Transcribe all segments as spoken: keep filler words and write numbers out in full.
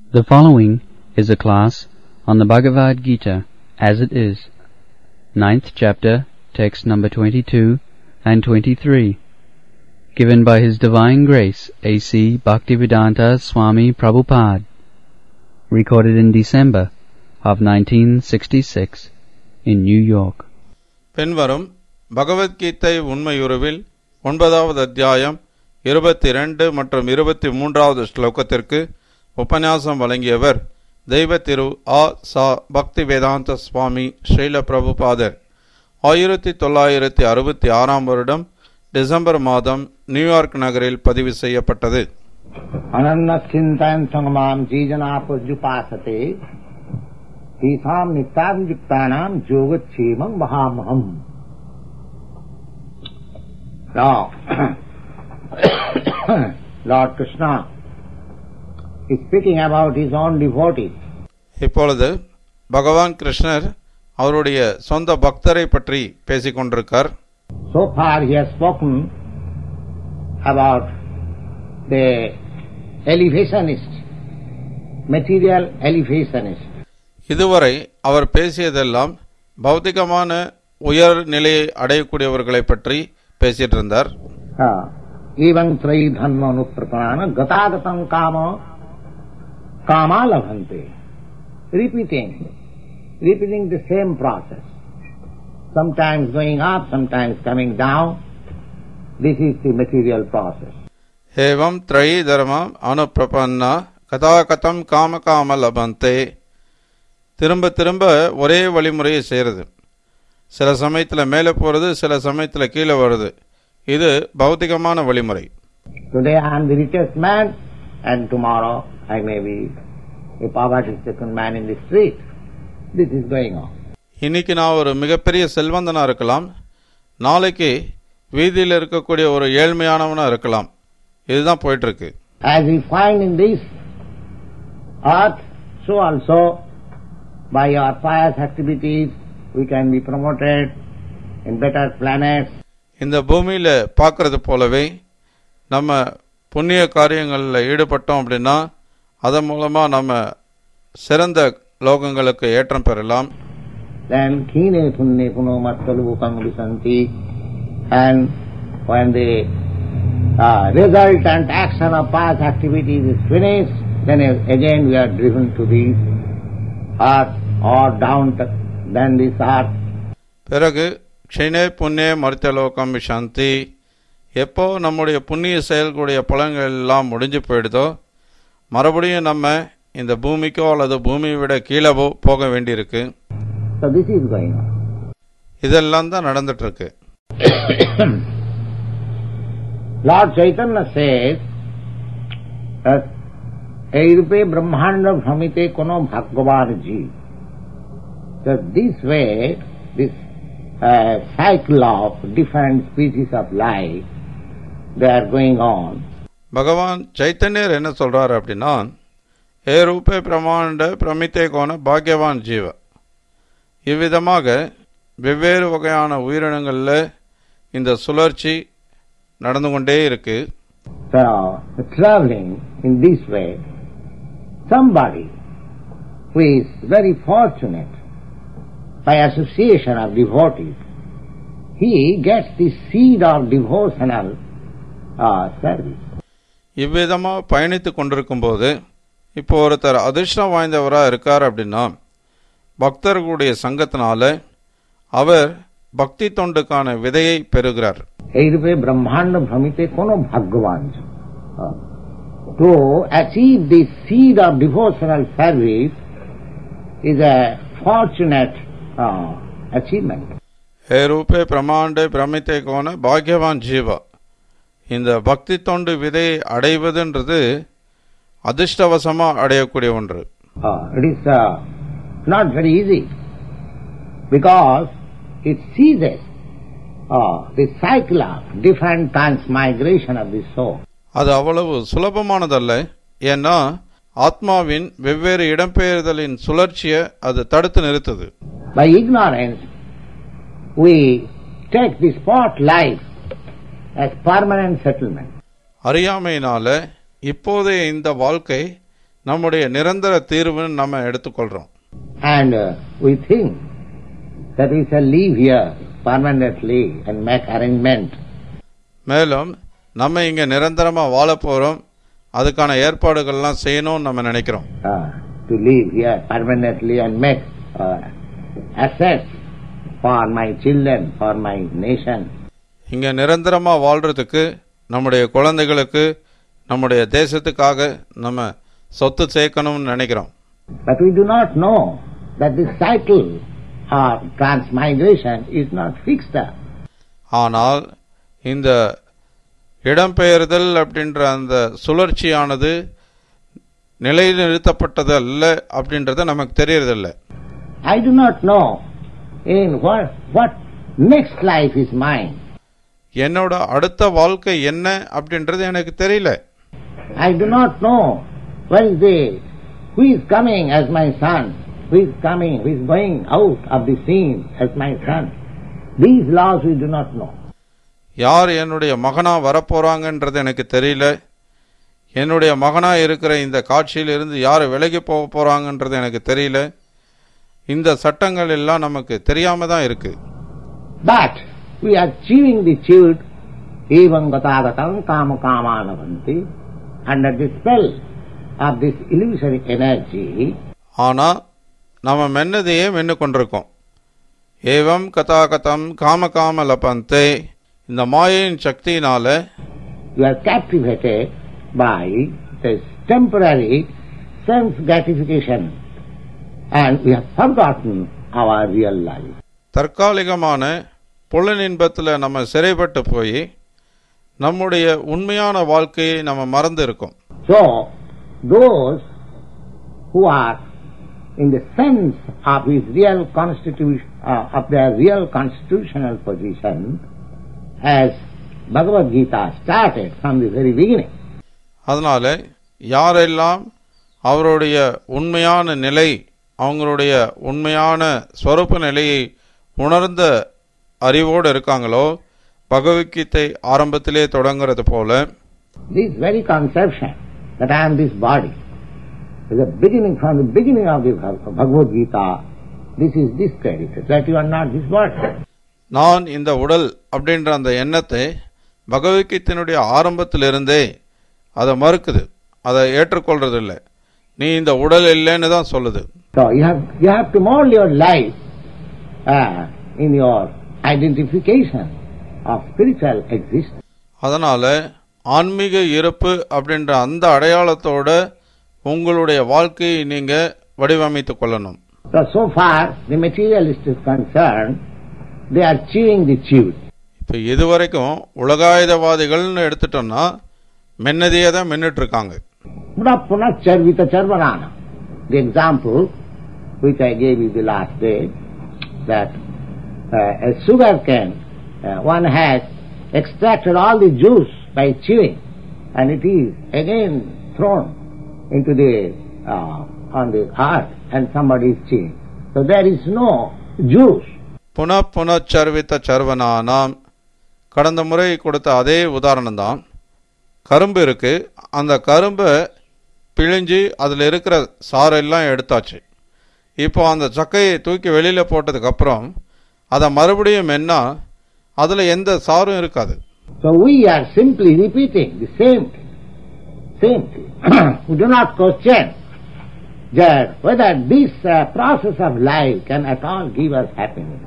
The following is a class on the Bhagavad Gita as it is, ninth chapter, text number twenty-two and twenty-three, given by His Divine Grace A C Bhaktivedanta Swami Prabhupada, recorded in December of nineteen sixty-six in New York. பின்வரும் பகவத்கீதை உண்மையுருவில் ஒன்பதாவது அத்தியாயம் இருபத்தி இரண்டு மற்றும் இருபத்தி மூன்றாவது ஸ்லோகத்திற்கு உபன்யாசம் வழங்கியவர் தெய்வ திரு ஆ சா பக்தி வேதாந்த சுவாமி ஸ்ரீல பிரபுபாதர். ஆயிரத்தி தொள்ளாயிரத்தி அறுபத்தி ஆறாம் வருடம் டிசம்பர் மாதம் நியூயார்க் நகரில் பதிவு செய்யப்பட்டது. Lord Krishna is speaking about his own devotees. இப்பொழுது பகவான் கிருஷ்ணர் அவருடைய சொந்த பக்தரை பற்றி பேசிக் கொண்டிருக்கார். So far he has spoken about the elevationist, material elevationist. இதுவரை அவர் பேசியதெல்லாம் பௌத்திகமான உயர் நிலையை அடையக்கூடியவர்களை பற்றி பேசிட்டு இருந்தார். Evam trayi dhanma anupratanana gatagatam kama kama labhante. Repeating, repeating the same process. Sometimes going up, sometimes coming down. This is the material process. Evam trayi dharma anuprapanna gatagatam kama kama labhante. திரும்ப திரும்ப ஒரே வழிமுறையை செய்கிறது. சில சமயத்தில் மேலே போகிறது, சில சமயத்தில் கீழே வருது. இது பௌத்திகமான வழிமுறை. Today I am the richest man and tomorrow I may be a poverty-stricken man in the street. This is going on. இன்னைக்கு நான் ஒரு மிகப்பெரிய செல்வந்தனா இருக்கலாம், நாளைக்கு வீதியில் இருக்கக்கூடிய ஒரு ஏழ்மையானவனா இருக்கலாம். இதுதான் போயிட்டு இருக்கு. As we find in this earth, so also by our pious activities we can be promoted in better planets. இந்த பூமியில் பார்க்கறது போலவே நம்ம புண்ணிய காரியங்களில் ஈடுபட்டோம் அப்படின்னா அதன் மூலமா நம்ம சிறந்த லோகங்களுக்கு ஏற்றம் பெறலாம். Then kine punne puno mattalukam visanti, and when the uh, resultant action of past activities is finished, then again we are driven to the earth or down to, then this earth. பிறகு க்ஷிணே புண்ணிய மர்த்தியலோகம் சாந்தி. எப்போ நம்முடைய புண்ணிய செயல்களுடைய பலன்கள் எல்லாம் முடிஞ்சு போயிடுதோ மறுபடியும் நம்ம இந்த பூமிக்கோ அல்லது பூமியை விட கீழவோ போக வேண்டியிருக்கு. இதெல்லாம் தான் நடந்துட்டு இருக்கு. Lord Chaitanya says that Eirupe Brahmanda Bhamite Kono Bhagavan Ji. So this way, this uh, cycle of different species of life, they are going on. பகவான் சைத்தன்யர் என்ன சொல்றார் அப்படின்னா, ஏ ரூபே பிரமாண்ட பிரமித்தே கோண பாக்யவான் ஜீவ. இவ்விதமாக வெவ்வேறு வகையான உயிரினங்களில் இந்த சுழற்சி நடந்து கொண்டே இருக்கு. So, traveling in this way, somebody who is very fortunate by association of devotees, he gets the seed of devotional uh, service. இவ்விதமா பயணித்து கொண்டிருக்கும் போது இப்போ ஒருத்தர் அதிர்ஷ்டம் வாய்ந்தவராக இருக்கார் அப்படின்னா பக்தர்களுடைய சங்கத்தினால அவர் பக்தி தொண்டுக்கான விதையை பெறுகிறார். பிரம்மாண்ட பிரமித்தே கோனோ பகவான். To achieve the seed of devotional service is a fortunate uh, achievement. ஹே ரூபே பிரமாண்டே பிரமித்தே கோன பாக்யவான் ஜீவா. இந்த பக்தி தொண்டு விதையை அடைவதுன்றது அதிர்ஷ்டவசமா அடையக்கூடிய ஒன்று. It is uh, not very easy because it seizes uh, the cycle of different transmigration of the soul. அது அவ்வளவு சுலபமானதல்ல. ஏன்னா ஆத்மாவின் வெவ்வேறு இடம்பெயர்தலின் சுழற்சியை அது தடுத்து நிறுத்துது. By ignorance we take the spot life as permanent settlement. அறியாமையினால இப்போதைய இந்த வாழ்க்கை நம்முடைய நிரந்தர தீர்வுன்னு நம்ம எடுத்துக்கொள்றோம். And uh, we think that we shall live here permanently and make arrangement. மேலும் நம்ம இங்க நிரந்தரமா வாழ போறோம், அதுக்கான ஏற்பாடுகள்லாம் செய்யணும்னு நம்ம நினைக்கிறோம். Uh, to live here permanently and make uh, assets for my children, for my nation. இங்க நிரந்தரமா வாழ்றதுக்கு, நம்முடைய குழந்தைகளுக்கு, நம்முடைய தேசத்துக்காக நம்ம சொத்து சேர்க்கணும்னு நினைக்கிறோம். But we do not know that this cycle of transmigration is not fixed up. ஆனால் இந்த இடம்பெயர்தல் அப்படின்ற அந்த சுழற்சியானது நிலைநிறுத்தப்பட்டது அல்ல அப்படின்றத நமக்கு தெரியறதில்லை. I do not know in what what next life is mine. என்னோட அடுத்த வாழ்க்கை என்ன அப்படின்றது எனக்கு தெரியல. I do not know where is the who is coming as my son, who is coming, who is going out of the scene as my son. These laws we do not know. யார் என்னுடைய மகனா வரப்போறாங்கன்றது எனக்கு தெரியல. என்னுடைய மகனா இருக்கிற இந்த காட்சியிலிருந்து யார் விலகி போக போறாங்கன்றது எனக்கு தெரியல. இந்த சட்டங்கள் எல்லாம் நமக்கு தெரியாம தான் இருக்கு. But we are chewing the chewed evam gatagatam kama kamanavanti under the spell of this illusory energy. ஆனா நம்ம மென்னதையே மென்னு கொண்டிருக்கோம். ஏவம் கதாகதம் காம காம லபந்தே, இந்த மாயையின் சக்தியினால you are captivated by this temporary sense gratification and we have forgotten our real life. தற்காலிகமான புலனின்பத்தில் நம்ம சிறைப்பட்டு போய் நம்முடைய உண்மையான வாழ்க்கையை நம்ம மறந்து இருக்கோம். So those who are in the sense of his real constitution uh, of their real constitutional position, as Bhagavad Gita started from the very beginning. அதனால யாரெல்லாம் அவருடைய உண்மையான நிலை, அவங்களுடைய உண்மையான ஸ்வரூப நிலையை உணர்ந்த அறிவோடு இருக்காங்களோ, பகவத்கீதை ஆரம்பத்திலே தொடங்குறது போல, This very conception that I am this body is the beginning, from the beginning of the Bhagavad Gita, this is discredited, that you are not this body. நான் இந்த உடல் அப்படின்ற அந்த எண்ணத்தை பகவத்கீதையினுடைய ஆரம்பத்திலிருந்தே அதை மறுக்குது, அதை ஏற்றுக்கொள்றது இல்லை. நீ இந்த உடல் இல்லைன்னு தான் சொல்லுது. So you have you have to mold your life uh, in your identification of spiritual existence. அதனால ஆன்மீக இருப்பு அப்படின்ற அந்த அடையாளத்தோட உங்களுடைய வாழ்க்கையை நீங்க வடிவமைத்துக் கொள்ளணும். So so far the materialist is concerned, they are chewing the chewed. இப்ப இதுவரைக்கும் உலகாயுதவாதிகள்னு எடுத்துட்டோம்னா மென்னதையே தான் மென்னுட்டு இருக்காங்க. Punacharvita charvanana. The example which I gave you the last day, that uh, a sugar cane, uh, one has extracted all the juice by chewing, and it is again thrown into the uh, on the earth, and somebody is chewing. So there is no juice. புன புனச்சர்வித்த சர்வனானாம், கடந்த முறை கொடுத்த அதே உதாரணம் தான். கரும்பு இருக்கு, அந்த கரும்பை பிழிஞ்சு அதில் இருக்கிற சாரெல்லாம் எடுத்தாச்சு. இப்போ அந்த சக்கையை தூக்கி வெளியில போட்டதுக்கு அப்புறம் அதை மறுபடியும் என்ன, அதுல எந்த சாரும் இருக்காது. So we are simply repeating the same thing, same thing. We do not question that whether this uh, process of life can at all give us happiness.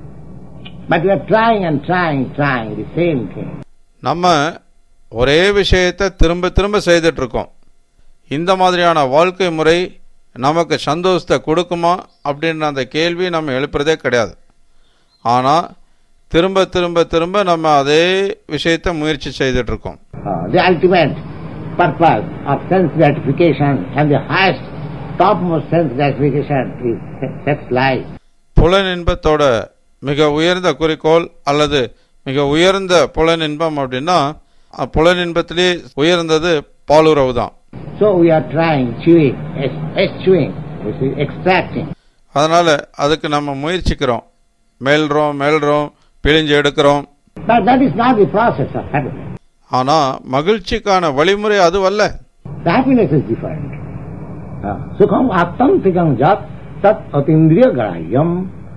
But we are trying and trying, trying the same thing. நம்ம ஒரே விஷயத்தை திரும்ப திரும்ப செய்துட்டு இருக்கோம். இந்த மாதிரியான வாழ்க்கை முறை நமக்கு சந்தோஷத்தை கொடுக்குமா அப்படின்ற அந்த கேள்வி நம்ம எழுப்புறதே கிடையாது. ஆனால் திரும்ப திரும்ப திரும்ப நம்ம அதே விஷயத்தை முயற்சி செய்துட்டு இருக்கோம். The ultimate purpose of sense gratification and the highest topmost sense gratification is sex life. புலனின்பத்தோட மிக உயர்ந்த குறிக்கோள் அல்லது மிக உயர்ந்த புலனின்பம் அப்படின்னா புலனின்பத்திலே உயர்ந்தது பாலுறவு தான். So we are trying, chewing, eschewing, which is extracting. அதனால அதுக்கு நம்ம முயற்சிக்கிறோம், மேல்றோம் மேல்றோம் பிழிஞ்சு எடுக்கிறோம். But that is not the process of happiness. ஆனா மகிழ்ச்சிக்கான வழிமுறை அதுவல்ல. The happiness is different. Sukham attantikam jat tat atindriya grahyam.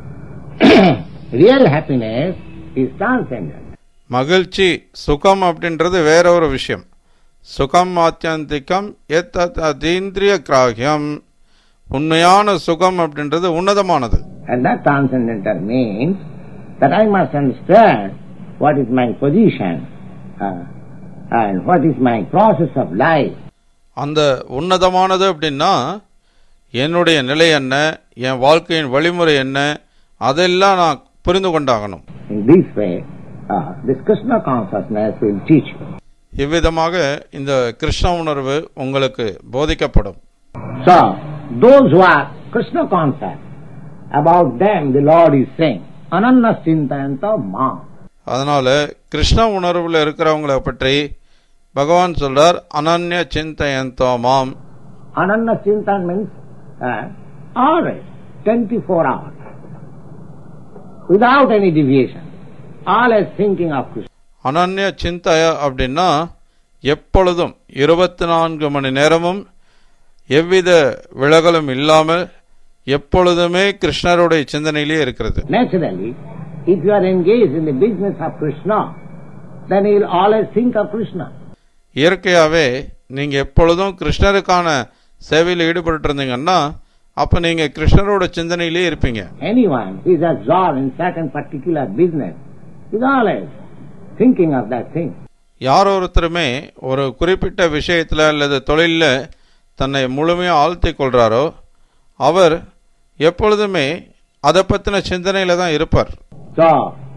Real happiness is transcendent. மகிழ்ச்சி சுகம் அப்படின்றது வேற ஒரு விஷயம். சுகம் ஆத்தியந்திகம் எத் அதீந்திரிய கிராஹ்யம். உண்மையான சுகம் அப்படின்றது உன்னதமானது. And that transcendental means that I must understand what is my position uh, and what is my process of life. அந்த உன்னதமானது அப்படின்னா என்னுடைய நிலை என்ன, என் வாழ்க்கையின் வழிமுறை என்ன, அதெல்லாம் நான் புரிந்து கொண்டாகணும். In this way, uh, this Krishna consciousness will teach you. இவ்விதமாக இந்த கிருஷ்ண உணர்வு உங்களுக்கு போதிக்கப்படும். So, those who are Krishna conscious, about them the Lord is saying, Ananya Chintayanta Mam. அதனால கிருஷ்ண உணர்வுல இருக்கிறவங்களை பற்றி பகவான் சொல்றார், அனன்ய சிந்தயந்தோ மாம். Ananya Chintan means uh, always, twenty-four hours, without any deviation, always thinking of Krishna. அனன்ய சிந்தய அப்படின்னா எப்பொழுதும் இருபத்தி நான்கு மணி நேரமும் எவ்வித விலகலும் இல்லாமல் எப்பொழுதுமே கிருஷ்ணருடைய சிந்தனையிலே இருக்கிறது. Naturally, if you are engaged in the business of Krishna, then you will always think of Krishna. இயற்கையாவே நீங்க எப்பொழுதும் கிருஷ்ணருக்கான சேவையில் ஈடுபட்டு இருந்தீங்கன்னா அப்ப நீங்க கிருஷ்ணரோட சிந்தனையிலே இருப்பீங்க. Anyone who is absorbed in certain particular business is always thinking of that thing. யார் ஒருத்தருமே ஒரு குறிப்பிட்ட விஷயத்துல அல்லது தொழில தன்னை முழுமையா ஆழ்த்திக் கொள்றாரோ அவர் எப்பொழுதுமே அதை பத்தின சிந்தனையில தான் இருப்பார். So,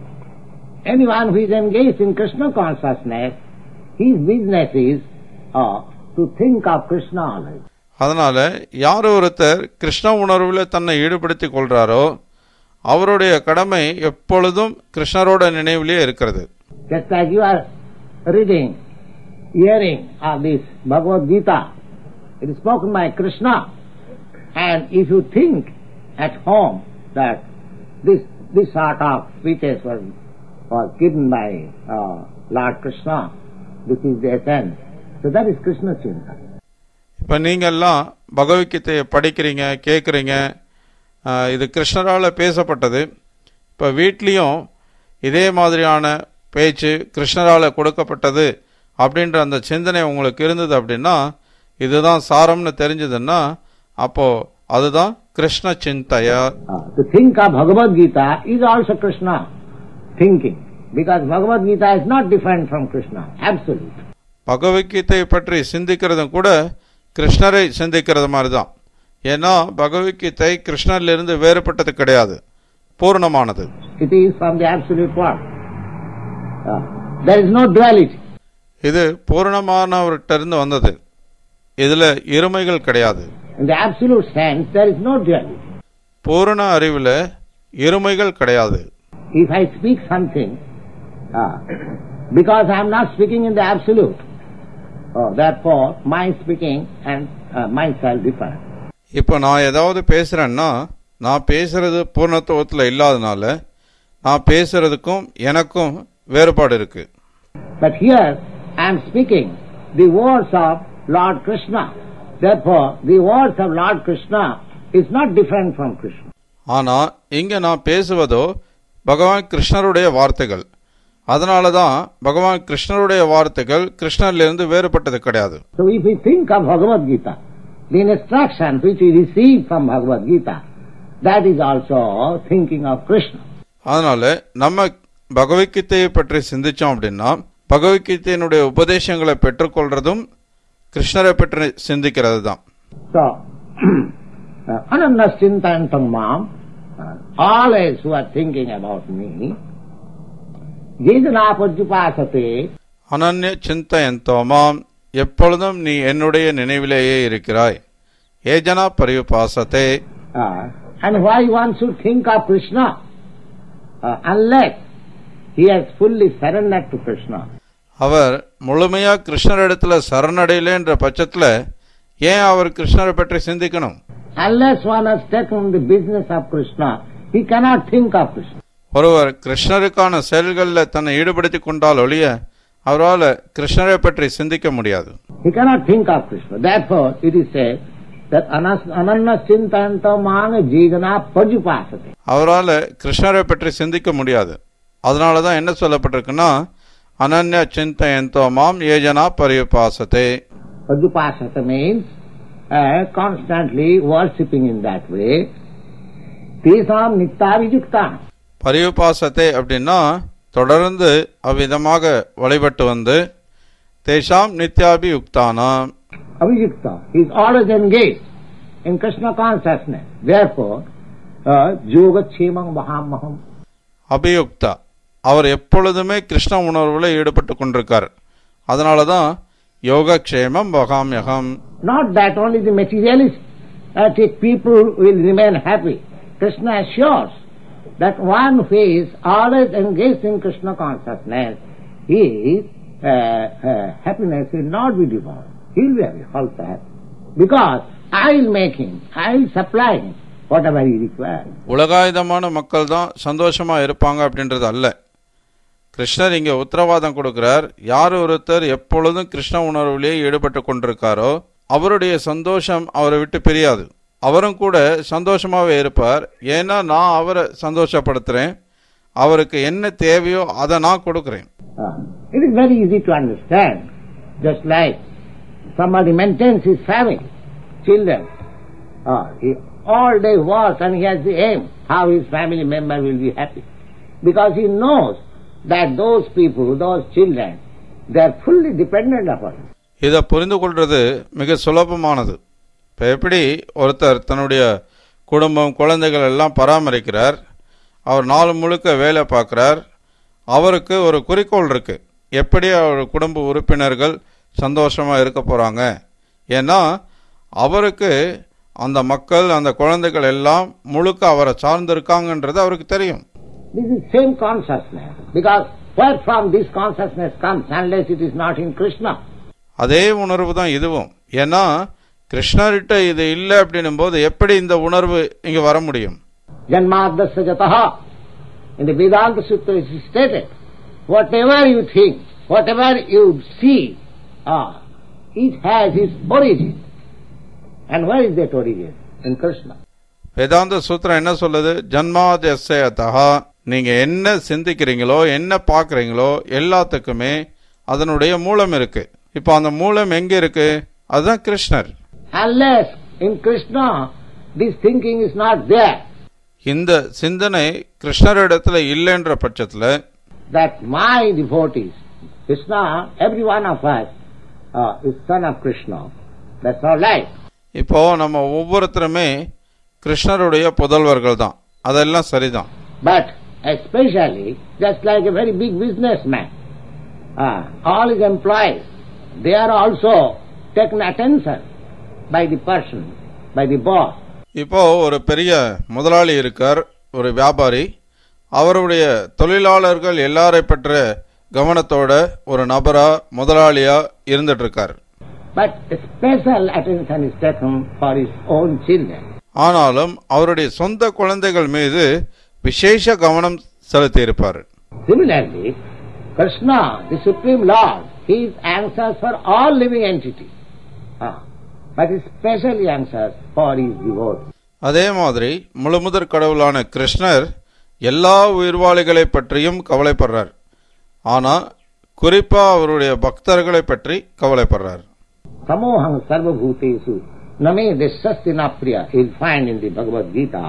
anyone who is engaged in Krishna consciousness, his business is uh, to think of Krishna always. அதனால யார் ஒருத்தர் கிருஷ்ண உணர்வுல தன்னை ஈடுபடுத்திக் கொள்றாரோ அவருடைய கடமை எப்பொழுதும் கிருஷ்ணரோட நினைவிலே இருக்கிறது. Just as you are reading, hearing of this Bhagavad Gita, it is spoken by Krishna, and if you think at home that this this sort of speeches was, was given by uh, Lord Krishna, this is the essence. So that is Krishna Chinta. இப்ப நீங்க எல்லாம் பகவத்கீதையை படிக்கிறீங்க, கேட்குறீங்க, இது கிருஷ்ணரால பேசப்பட்டது. இப்ப வீட்லயும் இதே மாதிரியான பேச்சு கிருஷ்ணரால கொடுக்கப்பட்டது அப்படின்ற அந்த சிந்தனை உங்களுக்கு இருந்தது அப்படின்னா இதுதான் சாரம்னு தெரிஞ்சதுன்னா அப்போ அதுதான் Krishna சிந்தையா. To think of Bhagavad Gita is also Krishna thinking, because Bhagavad Gita is not different from Krishna, absolute. பகவத்கீதையை பற்றி சிந்திக்கிறதும் கூட கிருஷ்ணரை சிந்திக்கிறது மாதிரி தான். ஏன்னா பகவத்கீதை கிருஷ்ணரிலிருந்து வேறுபட்டது கிடையாது, பூர்ணமானது. It is from the absolute one. Uh, there is no duality. இது பூர்ணமானவர்கிட்ட இருந்து வந்தது, இதுல இருமைகள் கிடையாது. In the absolute sense, there is no duality. பூரண அறிவுல இருமைகள் கிடையாது. If I speak something, uh, because I am not speaking in the absolute, oh, therefore my speaking and uh, myself differ. இப்போ நான் ஏதாவது பேசுறேன்னா நான் பேசுறது பூர்ணத்துவத்துல இல்லாதனால நான் பேசுறதுக்கும் எனக்கும் வேறுபாடு இருக்கு. But here I am speaking the words of Lord Krishna. Therefore, the words of Lord Krishna is not different from Krishna. ஆனா இங்க நான் பேசுவதோ பகவான் கிருஷ்ணருடைய வார்த்தைகள். அதனாலதான் பகவான் கிருஷ்ணருடைய வார்த்தைகள் கிருஷ்ணரிலிருந்து வேறுபட்டது கிடையாது. So if we think of Bhagavad Gita, the instruction which we receive from Bhagavad Gita, that is also thinking of Krishna. அதனால நம்ம பகவத்கீதையை பற்றி சிந்திச்சோம் அப்படின்னா பகவத்கீதையினுடைய உபதேசங்களை பெற்றுக்கொள்றதும் கிருஷ்ணரை பற்றி சிந்திக்கிறது தான். So, Ananya Chintayantam Mam, always who are thinking about me, Jejana Pajupasate, அனன்ய சிந்தயந்தோ மாம், எப்பொழுதும் நீ என்னுடைய நினைவிலேயே இருக்கிறாய். ஏஜனா பரியுபாசதே. And why one should think of Krishna uh, unless he has fully surrendered to Krishna? அவர் முழுமையா கிருஷ்ணரிடத்துல சரணடையில என்ற பட்சத்துல ஏன் அவர் கிருஷ்ணரை பற்றி சிந்திக்கணும்? Unless one has taken the business of Krishna, he cannot think of Krishna. ஒருவர் கிருஷ்ணருக்கான செயல்களில் தன்னை ஈடுபடுத்திக் கொண்டால் ஒழிய அவரால் கிருஷ்ணரை பற்றி சிந்திக்க முடியாது. He cannot think of Krishna. Therefore, it is said, that ananya chintanta mang jigana pajupasate. அவரால் கிருஷ்ணரை பற்றி சிந்திக்க முடியாது. அதனால தான் என்ன சொல்லப்பட்டிருக்குன்னா அனன்ய சிந்தயந்தோ மாம் ஏஜனா பரியுபாசதே. Pajupasate means uh, constantly worshipping in that way. Tesam nityavijukta. பரியுபாசதே அப்படின்னா தொடர்ந்து அவ்விதமாக வழிபட்டு வந்து தேஷாம் நித்யாபியுக்தானாம். Avijukta is always engaged in Krishna consciousness. Therefore, yoga chemam mahamaham. Abhiyukta அவர் எப்பொழுதுமே கிருஷ்ண உணர்வுல ஈடுபட்டு கொண்டிருக்கார். அதனாலதான் யோகக்ஷேமம் வகாம்யகம். Not that only the materialistic people will remain happy. Krishna assures that one who is always engaged in Krishna consciousness, his uh, uh, happiness will not be devoid. He will be happy also happy. Because I will make him, I will supply him whatever he requires. உலகாயுதமான மக்கள் தான் சந்தோஷமா இருப்பாங்க அப்படின்றது அல்ல. கிருஷ்ணர் இங்க உத்தரவாதம் கொடுக்கிறார். யார் ஒருத்தர் எப்பொழுதும் கிருஷ்ண உணர்விலேயே ஈடுபட்டு கொண்டிருக்காரோ அவருடைய சந்தோஷம் அவரை விட்டு பிரியாது. அவரும் கூட சந்தோஷமாவே இருப்பார். ஏன்னா நான் அவரை சந்தோஷப்படுத்துறேன். அவருக்கு என்ன தேவையோ அதை நான் கொடுக்கிறேன். It is very easy to understand. Just like somebody maintains his family, children. Uh, he all day works and he has the aim how his family member will be happy. Because he knows that those people, those children, they are fully dependent upon him. இதை புரிந்து கொள்றது மிக சுலபமானது. இப்போ எப்படி ஒருத்தர் தன்னுடைய குடும்பம் குழந்தைகள் எல்லாம் பராமரிக்கிறார், அவர் நாள் முழுக்க வேலை பார்க்குறார், அவருக்கு ஒரு குறிக்கோள் இருக்கு, எப்படி அவர் குடும்ப உறுப்பினர்கள் சந்தோஷமாக இருக்க போகிறாங்க. ஏன்னா அவருக்கு அந்த மக்கள் அந்த குழந்தைகள் எல்லாம் முழுக்க அவரை சார்ந்திருக்காங்கன்றது அவருக்கு தெரியும். This is same consciousness, because where from this consciousness comes unless it is not in Krishna. அதே உணர்வு தான் இதுவும். ஏன்னா கிருஷ்ணர்கிட்ட இது இல்லை அப்படின்னும் போது எப்படி இந்த உணர்வு இங்க வர முடியும்? Janmadasya jataha. In the Vedanta Sutra it is stated, whatever you think, whatever you see, ah, it has its origin. And where is that origin? In Krishna. வேதாந்த சூத்திரம் என்ன சொல்லுது? ஜன்மாதஸ்யதஹ. நீங்க என்ன சிந்திக்கிறீங்களோ என்ன பார்க்கறீங்களோ எல்லாத்துக்குமே அதனுடைய மூலம் இருக்கு. இப்போ அந்த மூலம் எங்க இருக்கு? அதுதான் கிருஷ்ணர். Unless in Krishna this thinking is not there, இந்த சிந்தனை கிருஷ்ணரிடத்துல இல்லைன்ற பட்சத்துல, that my devotees, Krishna, every one of us uh, is son of Krishna. That's our life. இப்போ நம்ம ஒவ்வொருத்தருமே கிருஷ்ணருடைய புதல்வர்கள் தான், அதெல்லாம் சரிதான். But especially just like a very big businessman, uh, all his employees, they are also taken attention by the person, by the boss. இப்போ ஒரு பெரிய முதலாளி இருக்கார், ஒரு வியாபாரி. அவருடைய தொழிலாளர்கள் எல்லாரை பற்ற கவனத்தோட ஒரு நபரா முதலாளியா இருந்துட்டு இருக்கார். But special attention is taken for his own children. ஆனாலும் அவருடைய சொந்த குழந்தைகள் மீது விசேஷ கவனம் செலுத்தி இருப்பார். Similarly, Krishna, the Supreme Lord, he answers for all living entities, ah, but he specially answers for his devotees. அதே மாதிரி முழுமுதற் கடவுளான கிருஷ்ணர் எல்லா உயிர்வாளிகளை பற்றியும் கவலைப்படுறார். ஆனா குறிப்பா அவருடைய பக்தர்களை பற்றி கவலைப்படுறார். Samoham sarvabhutesu name desasti napriya. You'll find in the Bhagavad Gita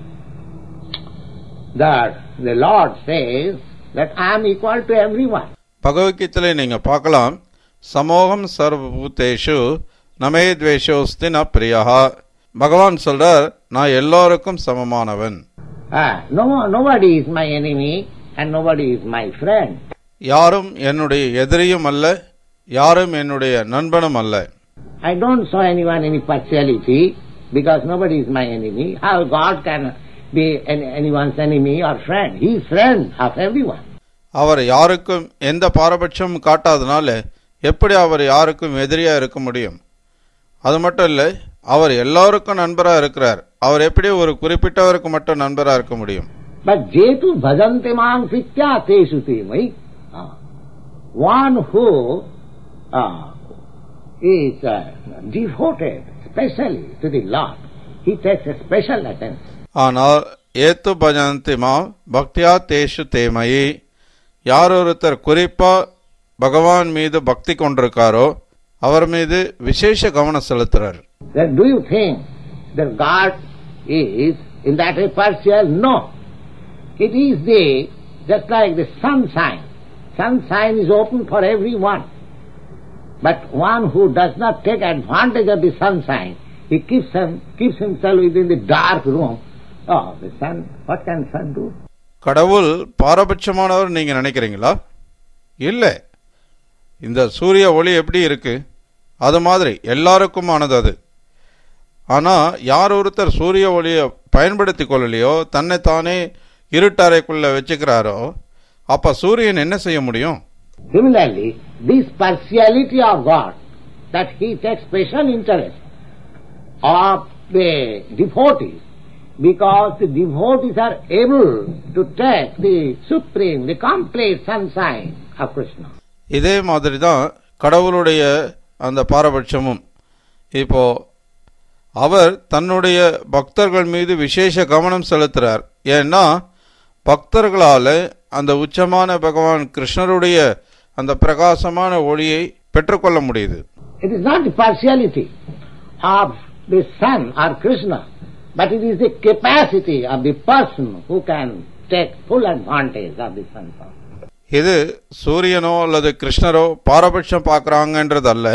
that the Lord says that I am equal to everyone. பகவத்கீதையிலே நீங்க பார்க்கலாம், சமோகம் சர்வபூதேஷு நமே துவேஷோஸ்தி ந பிரியஹா. பகவான் சொல்றார், நான் எல்லாருக்கும் சமமானவன். Ah, no, nobody is my enemy and nobody is my friend. யாரும் என்னுடைய எதிரியும் அல்ல, யாரும் என்னுடைய நண்பனும் அல்ல. I don't show anyone any partiality because nobody is my enemy. How God can be anyone's enemy or friend? He is friend of everyone. அவர் யாருக்கும் எந்த பாரபட்சமும் காட்டாதனால எப்படி அவர் யாருக்கும் எதிரியா இருக்க முடியும்? அது மட்டும் இல்ல, அவர் எல்லாருக்கும் நண்பரா இருக்கிறார். அவர் எப்படி ஒரு குறிப்பிட்டவருக்கு மட்டும் நண்பரா இருக்க முடியும்? But jetu bhajante mang pitya tesu te mai. One who uh, is uh, devoted specially to the Lord. He takes a special attention. ஆனால் ஏத்து பஜந்தி மாம் பக்தியா தேஷு தேமயி, யார் ஒருத்தர் குறிப்பா பகவான் மீது பக்தி கொண்டிருக்காரோ அவர் மீது விசேஷ கவனம் செலுத்துறார். Then do you think that God is in that way partial? No. It is the, just like the sunshine. Sunshine is open for everyone. But one who does not take advantage of the sunshine, he keeps, him, keeps himself within the dark room. Oh, the sun, what can sun do? கடவுள் பாரபட்சமானவர் நீங்க நினைக்கிறீங்களா? இல்லை. இந்த சூரிய ஒளி எப்படி இருக்கு அது மாதிரி எல்லாருக்குமானது அது. ஆனா யார் ஒருத்தர் சூரிய ஒளியை பயன்படுத்தி கொள்ளலையோ, தன்னை தானே இருட்டறைக்குள்ள வச்சுக்கிறாரோ, அப்ப சூரியன் என்ன செய்ய முடியும்? Similarly, this partiality of God, that he takes special interest of the devotees, because the devotees are able to take the supreme, the complete sunshine of Krishna. இதே மாதிரி தான் கடவுளுடைய அந்த பாரபட்சமும். இப்போ அவர் தன்னுடைய பக்தர்கள் மீது விசேஷ கவனம் செலுத்துறார். ஏன்னா பக்தர்களால அந்த உச்சமான பகவான் கிருஷ்ணருடைய அந்த பிரகாசமான ஒளியை பெற்றுக்கொள்ள முடியுது. It is not the partiality of the sun or Krishna, but it is the capacity of the person who can take full advantage of the sunshine. இது சூரியனோ அல்லது கிருஷ்ணரோ பாரபட்சம் பார்க்கறாங்கன்றது அல்ல.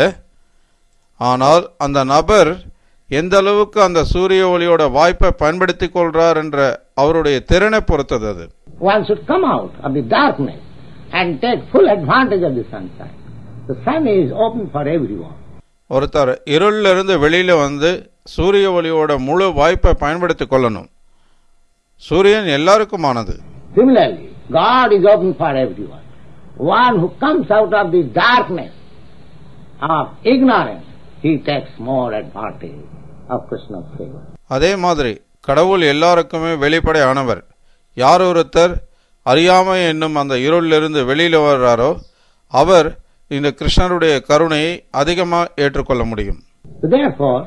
ஆனால் அந்த நபர் எந்த அளவுக்கு அந்த சூரிய ஒளியோட வாய்ப்பை பயன்படுத்திக் கொள்றார் என்ற அவருடைய திறனை பொறுத்தது அது. One should come out of the darkness and take full advantage of the sunshine. The sun is open for everyone. ஒருத்தர் இருள்ல இருந்து வெளியில வந்து சூரிய ஒளியோட முழு வாய்ப்பை பயன்படுத்திக் கொள்ளணும். சூரியன் எல்லாருக்குமானது. Similarly, God is open for everyone. One who comes out of the darkness of ignorance, he takes more advantage of Krishna's favor. அதே மாதிரி கடவுள் எல்லாருக்குமே வெளிப்படையானவர். யார் ஒருத்தர் அறியாமை என்னும் அந்த இருளிலிருந்து வெளியில வர்றாரோ அவர் இந்த கிருஷ்ணருடைய கருணையை அதிகமாக ஏற்றுக்கொள்ள முடியும். Therefore,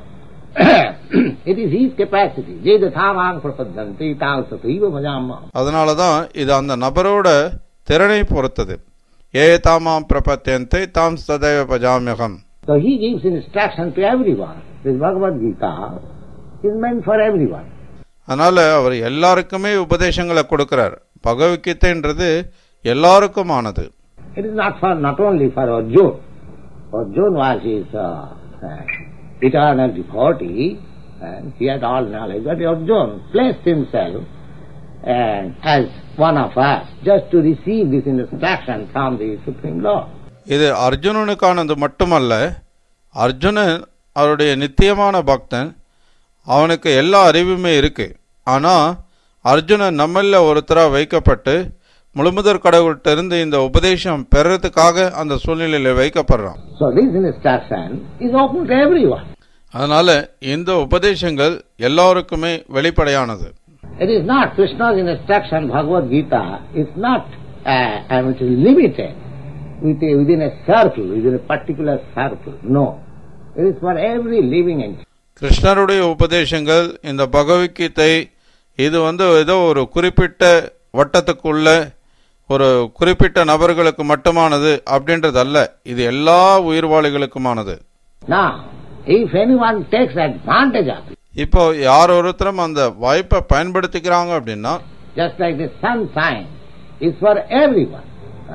it is his capacity. Jedathamang prapadanti tangsataiva bhajamma. அதனாலதான் இது அந்த நபரோட திறனை பொறுத்தது. ஏதாமாம் பிரபத்யந்தை தாம் சதைவ பஜாம்யகம். So he gives instruction to everyone. This Bhagavad Gita is meant for everyone. அதனால அவர் எல்லாருக்குமே உபதேசங்களை கொடுக்கிறார். பகவத்கீதைன்றது எல்லாருக்குமானது. It is not for not only for Arjuna. Arjuna was his uh, uh, eternal devotee, and he had all knowledge. But Arjuna placed himself uh, as one of us, just to receive this instruction from the Supreme Lord. இது அர்ஜுனனுக்கானது மட்டுமல்ல. அர்ஜுனன் அவருடைய நித்தியமான பக்தன். அவனுக்கு எல்லா அறிவுமே இருக்கு. ஆனா அர்ஜுனன் நம்மள ஒருத்தரா வைக்கப்பட்டு முழுமுதற் கடவுள்கிட்ட இருந்து இந்த உபதேசம் பெறறதுக்காக அந்த சூழ்நிலையில வைக்கப்படுறான். So this instruction is open to everyone. அதனால இந்த உபதேசங்கள் எல்லாருக்குமே வெளிப்படையானது. It is not Krishna's instruction, Bhagavad Gita, is not uh, uh, it is limited with a, within a circle, within a particular circle. No. It is for every living entity. கிருஷ்ணருடைய உபதேசங்கள் இந்த பகவத்கீதை இது வந்து ஏதோ ஒரு குறிப்பிட்ட வட்டத்துக்குள்ள ஒரு குறிப்பிட்ட நபர்களுக்கு மட்டுமானது அப்படின்றது அல்ல. இது எல்லா உயிர்வாளிகளுக்குமானது. Now, if anyone takes advantage of it, இப்போ யார் ஒருத்தரும் அந்த வாய்ப்பை பயன்படுத்திக்கிறாங்க அப்படின்னா, just like the sunshine is for everyone.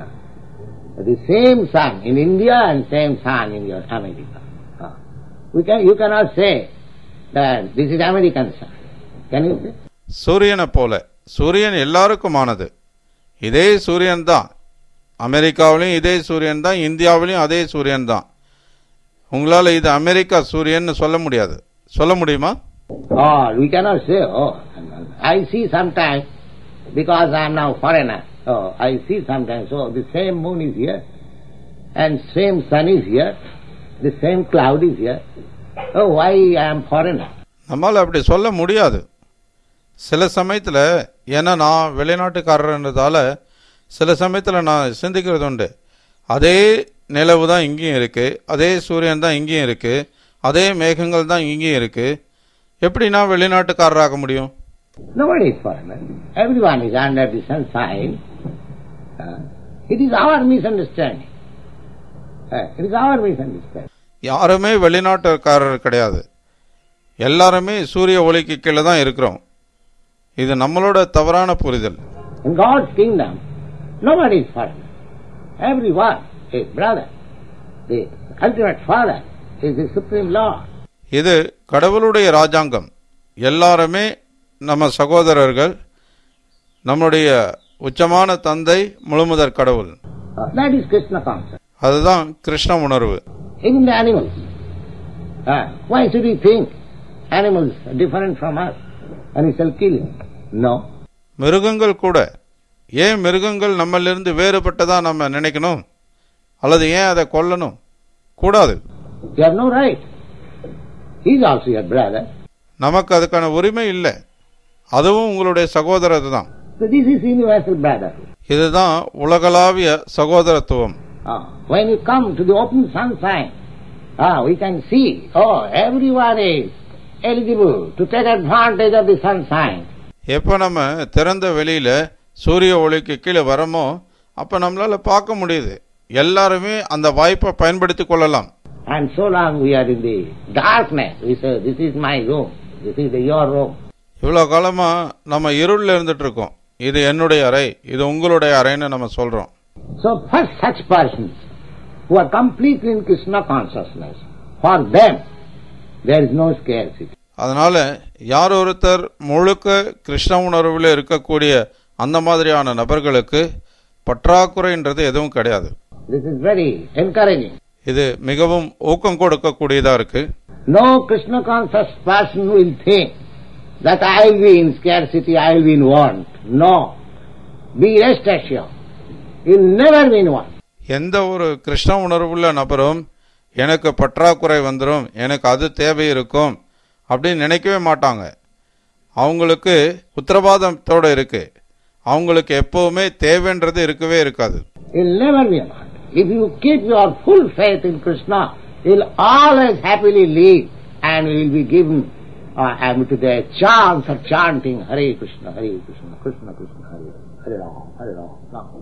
The same sun in India and same sun in your America. We can, you cannot say that this is American sun. Can you say? சூரியனை போல சூரியன் எல்லாருக்குமானது. இதே சூரியன் தான் அமெரிக்காவிலையும், இதே சூரியன் தான் இந்தியாவிலையும், அதே சூரியன் தான். உங்களால இது அமெரிக்கா சூரியன் சொல்ல முடியாது. சொல்ல முடியுமா? Oh, we cannot say, oh, I see sometimes, because I am now foreigner, oh, I see sometimes, oh, the same moon is here, and same sun is here, the same cloud is here, oh, why I am foreigner? நம்மால் அப்படி சொல்ல முடியாது. சில சமயத்தில், ஏன்னா நான் வெளிநாட்டுக்காரர்ன்றதால சில சமயத்தில் நான் சிந்திக்கிறது உண்டு. அதே நிலவு தான் இங்கேயும் இருக்கு, அதே சூரியன் தான் இங்கேயும் இருக்கு, அதே மேகங்கள் தான் இங்கேயும் இருக்கு. எப்படி நான் வெளிநாட்டுக்காரராக முடியும்? Nobody is foreigner. Everyone is under the sunshine. Uh, it is our misunderstanding. Uh, it is our misunderstanding. யாருமே வெளிநாட்டுக்காரர் கிடையாது, எல்லாருமே சூரிய ஒளிக்கு கீழே தான் இருக்கிறோம். இது நம்மளோட தவறான புரிதல். In God's kingdom, nobody is foreigner. Everyone is brother. The ultimate father is the supreme Lord. இது கடவுளுடைய ராஜாங்கம். எல்லாருமே நம்ம சகோதரர்கள். நம்முடைய உச்சமான தந்தை முழுமுதற் கடவுள். Uh, that is Krishna concept. அதுதான் கிருஷ்ண உணர்வு. Even the animals. Uh, why should we think animals are different from us and we shall kill him? No. மிருகங்கள் கூட, ஏன் மிருகங்கள் நம்மளிருந்து வேறுபட்டதா நம்ம நினைக்கணும், அல்லது ஏன் அதை கொல்லணும்? கூடாது. You have no right. He is also your brother. நமக்கு அதுக்கான உரிமை இல்லை, அதுவும் உங்களுடைய சகோதரர் தான். So this is universal brotherhood. இதுதான் உலகளாவிய சகோதரத்துவம். Ah, when you come to the open sunshine, ah, we can see, oh, everyone is eligible to take advantage of the sunshine. எப்போ நம்ம திறந்த வெளியில சூரிய ஒளிக்கு கீழே வரமோ அப்ப நம்மளால பார்க்க முடியுது, எல்லாருமே அந்த வாய்ப்பை பயன்படுத்தி கொள்ளலாம். And so long we are in the darkness, we say, this is my room, this is the, your room. இவ்வளவு காலமா நம்ம இருள்ல இருந்துட்டு இருக்கோம், இது என்னுடைய அறை, இது உங்களுடைய அறைன்னு நம்ம சொல்றோம். So for such persons who are completely in Krishna consciousness, for them there is no scarcity. அதனால யார் ஒருத்தர் முழுக்க கிருஷ்ண உணர்வில் இருக்கக்கூடிய அந்த மாதிரியான நபர்களுக்கு பற்றாக்குறைன்றது எதுவும் கிடையாது. This is very encouraging. இது மிகவும் ஊக்கம் கொடுக்கக்கூடியதா இருக்கு. No Krishna conscious person will think that I will be in scarcity, I will be in want. No. Be rest assured. You will never be in want. எந்த ஒரு கிருஷ்ண உணர்வுள்ள நபரும் எனக்கு பற்றாக்குறை வந்துடும், எனக்கு அது தேவை இருக்கும் அப்படின்னு நினைக்கவே மாட்டாங்க. அவங்களுக்கு உத்தரவாதத்தோட இருக்கு, அவங்களுக்கு எப்பவுமே தேவைன்றது இருக்கவே இருக்காது. You will never be in want. If you keep your full faith in Krishna, you will always happily live and you will be given uh, to the chance of chanting Hare Krishna, Hare Krishna, Krishna Krishna, Hare Hare Ram, Hare Ram, Ram.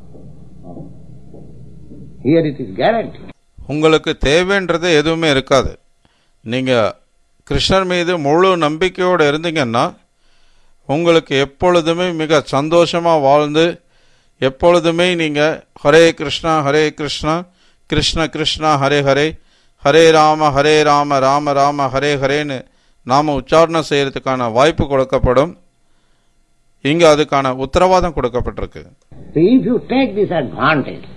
Here it is guaranteed. உங்களுக்கு தேவைன்றது எதுவுமே இருக்காது. நீங்க கிருஷ்ணர் மீது முழு நம்பிக்கையோடு இருந்தீங்கன்னா உங்களுக்கு எப்பொழுதுமே மிக சந்தோஷமா வாழ்ந்து எப்பொழுதுமே நீங்க ஹரே கிருஷ்ணா ஹரே கிருஷ்ணா கிருஷ்ண கிருஷ்ணா ஹரே ஹரே ஹரே ராம ஹரே ராம ராம ராம ஹரே ஹரேன்னு நாம உச்சாரணம் செய்யறதுக்கான வாய்ப்பு கொடுக்கப்படும். இங்க அதுக்கான உத்தரவாதம் கொடுக்கப்பட்டிருக்கு. If you take this advantage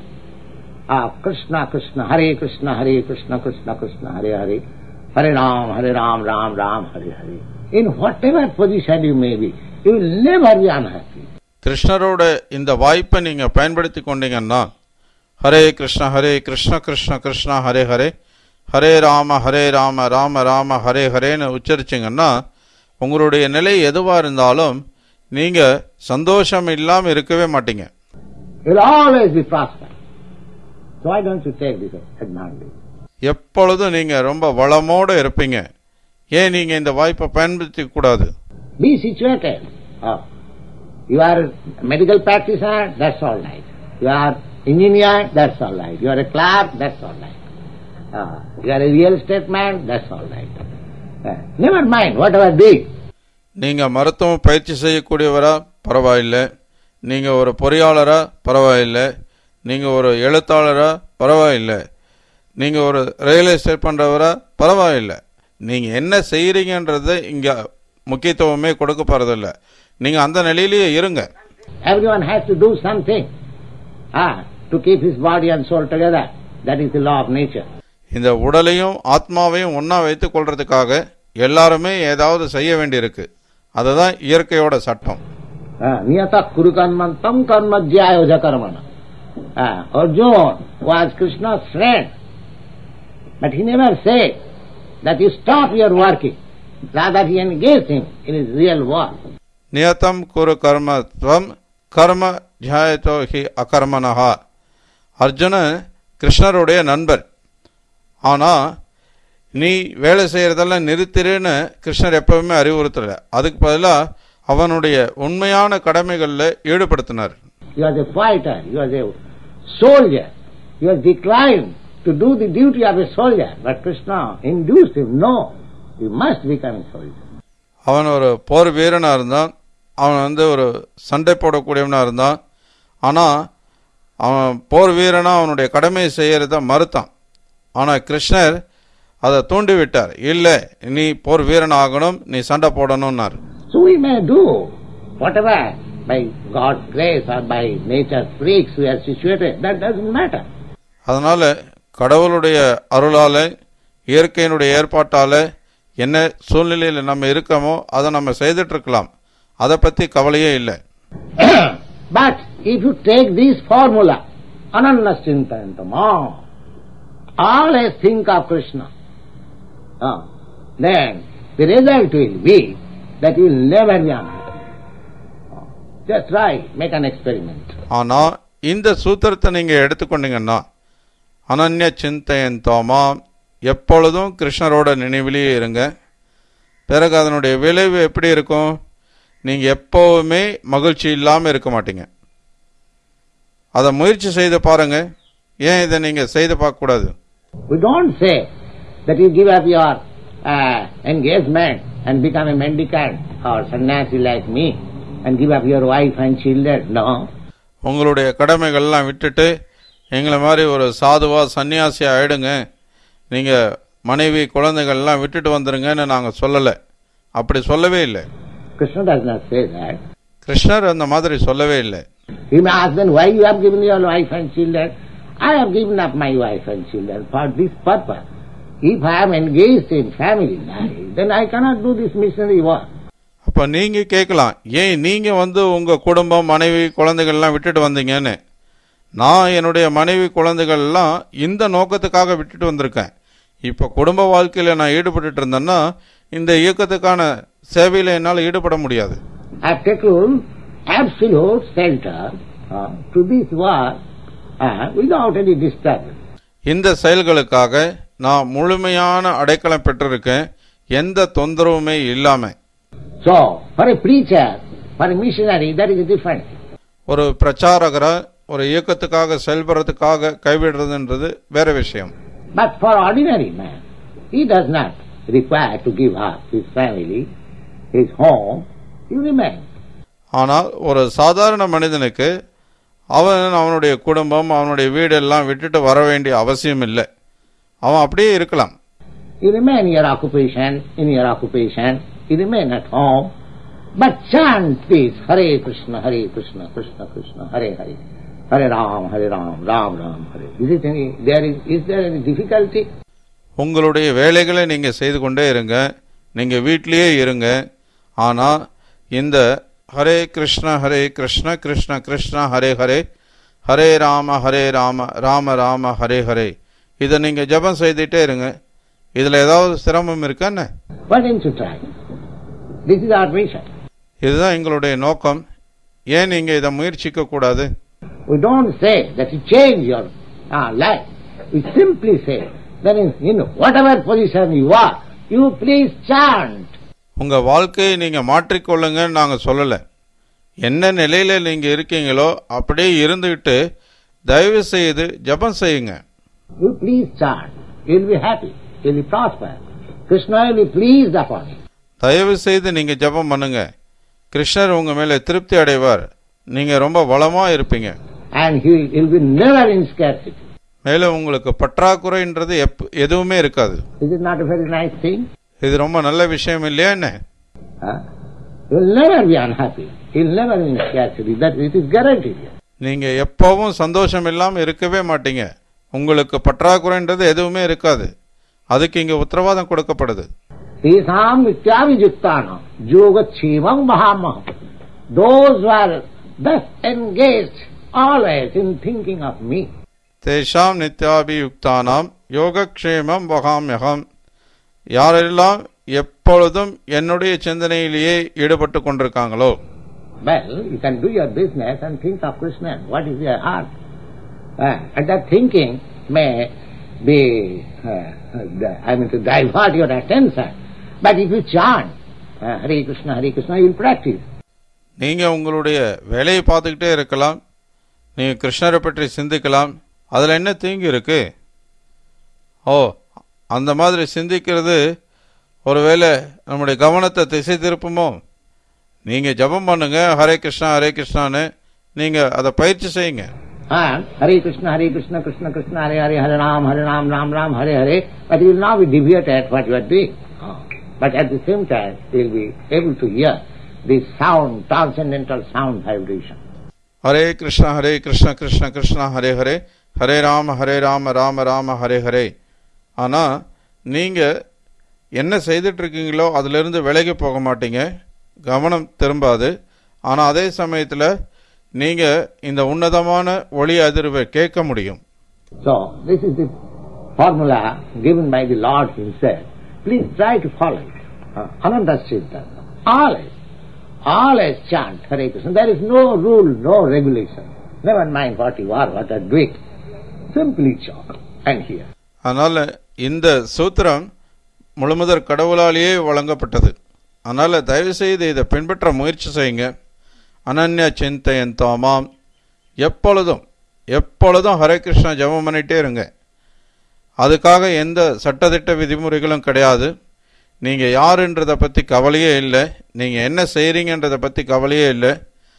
of Krishna Krishna Hare Krishna Hare Krishna Krishna Krishna Hare Hare Hare Ram Hare Ram Ram Ram Hare Hare, in whatever position you may be, you will never be unhappy. கிருஷ்ணரோட இந்த வாய்ப்பை நீங்க பயன்படுத்தி கொண்டீங்கன்னா ஹரே கிருஷ்ண ஹரே கிருஷ்ண கிருஷ்ண கிருஷ்ணா ஹரே ஹரே ஹரே ராம ஹரே ராம ராம ராம ஹரே ஹரேன்னு உச்சரிச்சிங்கன்னா உங்களுடைய நிலை எதுவா இருந்தாலும் நீங்க சந்தோஷம் இல்லாம இருக்கவே மாட்டீங்க. You will always be prosperous. So why don't you take this advantage? எப்பொழுதும் நீங்க ரொம்ப வளமோட இருப்பீங்க, ஏன் நீங்க இந்த வாய்ப்பை பயன்படுத்தி கூடாது? Be situated. Oh. You are a medical practitioner, that's all right. You are engineer, that's all right. You are a clerk, that's all right. Uh, you are a real estate man, that's all right. Uh, never mind, whatever be. நீங்க மருத்துவம் பயிற்சி செய்யக்கூடியவரா பரவாயில்லை, நீங்க ஒரு பொறியாளரா பரவாயில்லை, நீங்க ஒரு எழுத்தாளரா பரவாயில்லை, நீங்க ஒரு ரியல் எஸ்டேட் பண்றவரா பரவாயில்லை, நீங்க என்ன செய்யறீங்கன்றது இங்க முக்கியத்துவமே கொடுக்க போறதில்ல. நீங்க அந்த நிலையிலேயே இருங்க. Everyone has to do something ah, to keep his body and soul together. That is the law of nature. இந்த உடலையும் ஆத்மாவையும் ஒன்னா வைத்துக் கொள்றதுக்காக எல்லாருமே ஏதாவது செய்ய வேண்டியிருக்கு. அதுதான் இயற்கையோட சட்டம். நியதா குருகன்மந்தம் கர்மஜ்யாயோஜ கர்மணா. Arjuna was Krishna's friend, but he never said that you stop your working. Rather he engaged him in his real work. நியதம் குரு கர்மத்வம் கர்ம ஜாயதோ ஹி அகர்மனஹா. அர்ஜுனன் கிருஷ்ணருடைய நண்பர். ஆனால் நீ வேலை செய்கிறதெல்லாம் நிறுத்திருன்னு கிருஷ்ணர் எப்பவுமே அறிவுறுத்தலை. அதுக்கு பதிலாக அவனுடைய உண்மையான கடமைகளில் ஈடுபடுத்தினார். He was a fighter, he was a soldier, he was declined to do the duty of a soldier, but Krishna induced him, no, you must become a soldier. அவன் ஒரு போர் வீரனாக இருந்தான், அவன் வந்து ஒரு சண்டை போடக்கூடியவனாக இருந்தான். ஆனால் அவன் போர் வீரனாக அவனுடைய கடமையை செய்யறத மறுத்தான். ஆனால் கிருஷ்ணர் அதை தூண்டிவிட்டார். இல்லை, நீ போர் வீரன் ஆகணும், நீ சண்டை போடணும்னார். So we may do whatever by God's grace or by nature's freaks we are situated, that doesn't matter. அதனால கடவுளுடைய அருளால, இயற்கையினுடைய ஏற்பாட்டால என்ன சூழ்நிலையில் நம்ம இருக்கோமோ அதை நம்ம செய்துட்டு இருக்கலாம். அதை பத்தி கவலையே இல்லை. But if you take this formula, anannascintayantama, always think of Krishna, uh, then the result will be that you will never be unhappy. Uh, just try, make an experiment. ஆனா இந்த சூத்திரத்தை நீங்க எடுத்துக்கொண்டீங்கன்னா, அனன்ய சிந்தையந்தோமா, எப்பொழுதும் கிருஷ்ணரோட நினைவிலேயே இருங்க. பிறகு அதனுடைய விளைவு எப்படி இருக்கும்? நீங்க எப்பவுமே மகிழ்ச்சி இல்லாம இருக்க மாட்டீங்க. அதை முயற்சி செய்து பாருங்க. ஏன் இதை நீங்க செய்து பார்க்க கூடாது? We don't say that you give up your uh, engagement and become a mendicant or sannyasi like me and give up your wife and children. No. உங்களுடைய கடமைகள்லாம் விட்டுட்டு எங்களை மாதிரி ஒரு சாதுவா சன்னியாசியா ஆயிடுங்க, நீங்க மனைவி குழந்தைகள்லாம் விட்டுட்டு வந்துருங்கன்னு நாங்க சொல்லலை. அப்படி சொல்லவே இல்லை. Krishna does not say that. கிருஷ்ணர் அந்த மாதிரி சொல்லவே இல்லை. You may ask them, why you have given your wife and children? I have given up my wife and children for this purpose. If I am engaged in family life, then I cannot do this missionary work. அப்ப நீங்க கேட்கலாம், ஏன் நீங்க வந்து உங்க குடும்பம் மனைவி குழந்தைகள்லாம் விட்டுட்டு வந்தீங்கன்னு. நான் என்னுடைய மனைவி குழந்தைகள் எல்லாம் இந்த நோக்கத்துக்காக விட்டுட்டு வந்திருக்கேன். இப்ப குடும்ப வாழ்க்கையில நான் ஈடுபட்டு இருந்தேன்னா இந்த இயக்கத்துக்கான சேவையில என்னால் ஈடுபட முடியாது. I have taken absolute center uh, to this work uh, without any disturbance. இந்த செயல்களுக்காக நான் முழுமையான அடைக்கலம் பெற்றிருக்கேன், எந்த தொந்தரவுமே இல்லாம. So, for a preacher, for a missionary, that is different. ஒரு பிரச்சாரகரை ஒரு இயக்கத்துக்காக செயல்படுறதுக்காக கைவிடுறதுன்றது வேற விஷயம். But for ordinary man, he does not require to give up his family, his home, he remains. ஆனால் ஒரு சாதாரண மனிதனுக்கு அவன் அவனுடைய குடும்பம் அவனுடைய வீடு எல்லாம் விட்டுட்டு வர வேண்டிய அவசியம் இல்லை. அவன் அப்படியே இருக்கலாம். You remain in your occupation, in your occupation, you remain at home, but chant please, Hare Krishna, Hare Krishna, Krishna Krishna, Hare Hare, Hare Ram, Hare Ram, Ram Ram, Hare. Is it any, there is, is there any difficulty? உங்களுடைய வேலைகளை நீங்க செய்து கொண்டே இருங்க, நீங்க வீட்டிலேயே இருங்க. ஆனா இந்த ஹரே கிருஷ்ண ஹரே கிருஷ்ண கிருஷ்ண கிருஷ்ண ஹரே ஹரே, ஹரே ராம ஹரே ராம ராம ராம ஹரே ஹரே, இதை நீங்க ஜபம் செய்துட்டே இருங்க. இதுல ஏதாவது சிரமம் இருக்கான்னு? Why didn't you try? This is our mission. இதுதான் எங்களுடைய நோக்கம். ஏன் நீங்க இதை முயற்சிக்க கூடாது? We don't say that you change your uh, life. We simply say that in, in whatever position you are, you please chant. உங்க வாழ்க்கையை நீங்க மாற்றிக்கொள்ளுங்கன்னு நாங்க சொல்லல. என்ன நிலையில நீங்க இருக்கீங்களோ அப்படியே இருந்துகிட்டு தயவு செய்து ஜபம் செய்யுங்க. You please chant. You will be happy. You will be prosper. Krishna will be pleased upon you. தயவு செய்து நீங்க ஜபம் பண்ணுங்க. கிருஷ்ணர் உங்க மேல திருப்தி அடைவார். நீங்க ரொம்ப வளமா இருப்பீங்க. And he will, he will be never in scarcity. மேலும் உங்களுக்கு பற்றாக்குறைன்றது எதுவுமே இருக்காது. Is it not a very nice thing? இது ரொம்ப நல்ல விஷயம் இல்லையா என்ன? You will never be unhappy. He will never be in scarcity. That it is guaranteed. நீங்க எப்பவும் சந்தோஷம் இல்லாம இருக்கவே மாட்டீங்க. உங்களுக்கு பற்றாக்குறைன்றது எதுவுமே இருக்காது. அதுக்கு இங்க உத்தரவாதம் கொடுக்கப்படுது. Tesam nityavijuktanam yogakshevam mahamaham. Those who are thus engaged always in thinking of me. தேஷாம் நித்யாபியுக்தானாம் யோகக்ஷேமம் வகாம்யகம். யாரெல்லாம் எப்பொழுதும் என்னுடைய சிந்தனையிலேயே ஈடுபட்டு கொண்டிருக்காங்களோ. Well, you can do your business and think of Krishna. What is your heart? Uh, at that thinking, may be, uh, I mean, to divert your attention. But if you chant, uh, Hare Krishna, Hare Krishna, you will practice. நீங்க உங்களுடைய வேலையை பார்த்துக்கிட்டே இருக்கலாம், நீங்க கிருஷ்ணரை பற்றி சிந்திக்கலாம், அதில் என்ன தீங்கு இருக்கு? ஓ, அந்த மாதிரி சிந்திக்கிறது ஒருவேளை நம்முடைய கவனத்தை திசை திருப்புமோ? நீங்க ஜபம் பண்ணுங்க, ஹரே கிருஷ்ணா ஹரே கிருஷ்ணான்னு நீங்க அதை பயிற்சி செய்யுங்க. Hare Krishna, Hare Krishna, Krishna Krishna, Hare Hare, Hare Ram, Hare Ram, Ram Ram, Hare Hare. But you will not be deviated at what you are doing. But at the same time, you will be able to hear this sound, transcendental sound vibration. Hare Krishna, Hare Krishna, Krishna Krishna, Hare Hare, Hare Ram, Hare Ram, Ram Ram, Hare Hare. ஆனா நீங்க என்ன செய்துட்டு இருக்கீங்களோ அதிலிருந்து விலகி போக மாட்டீங்க, கவனம் திரும்பாது. ஆனா அதே சமயத்துல நீங்க இந்த உன்னதமான ஒளி அதிர்வை கேட்க முடியும். So this is the formula given by the Lord himself. Please try to follow it. Ananda Siddha. Always, always chant Hare Krishna. There is no rule, no regulation. Never mind what you are, what you are doing. Simply chant and hear. அதனால இந்த சூத்திரம் முழுமுதற் கடவுளாலேயே வழங்கப்பட்டது. அதனால தயவு செய்து இதை பின்பற்ற முயற்சி செய்யுங்க. அனன்ய சிந்தையந்தாமாம், எப்பொழுதும் எப்பொழுதும் ஹரே கிருஷ்ணா ஜபம் பண்ணிட்டே இருங்க. அதுக்காக எந்த சட்டத்திட்ட விதிமுறைகளும் கிடையாது. நீங்க யாருன்றதை பத்தி கவலையே இல்லை, நீங்க என்ன செய்றீங்கன்றதை பத்தி கவலையே இல்லை.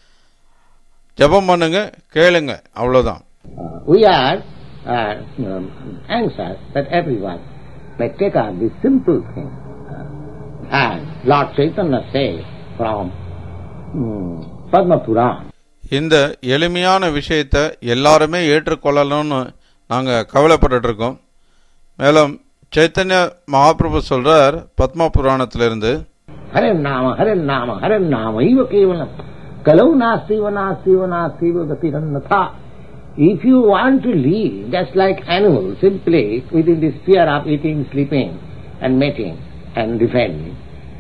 ஜபம் பண்ணுங்க, கேளுங்க, அவ்வளவுதான். We are uh, um, anxious that everyone may take up this simple thing. And Lord Chaitanya says from um, Padma Purana. இந்த எளிமையான விஷயத்தை எல்லாருமே ஏற்றுக்கொள்ளணும்னு நாங்க கவலைப்பட்டு இருக்கோம். மேலும் சைத்தன்ய மகாபிரபு சொல்றார் பத்ம புராணத்திலிருந்து, ஹரே நாம ஹரே நாம ஹரே நாம இவ கேவலம் கலௌ நாஸ்தி வ நாஸ்தி வ நாஸ்தி வ கதிரன்னதா. If you want to live just like animals, simply within the sphere of eating, sleeping and mating and defending,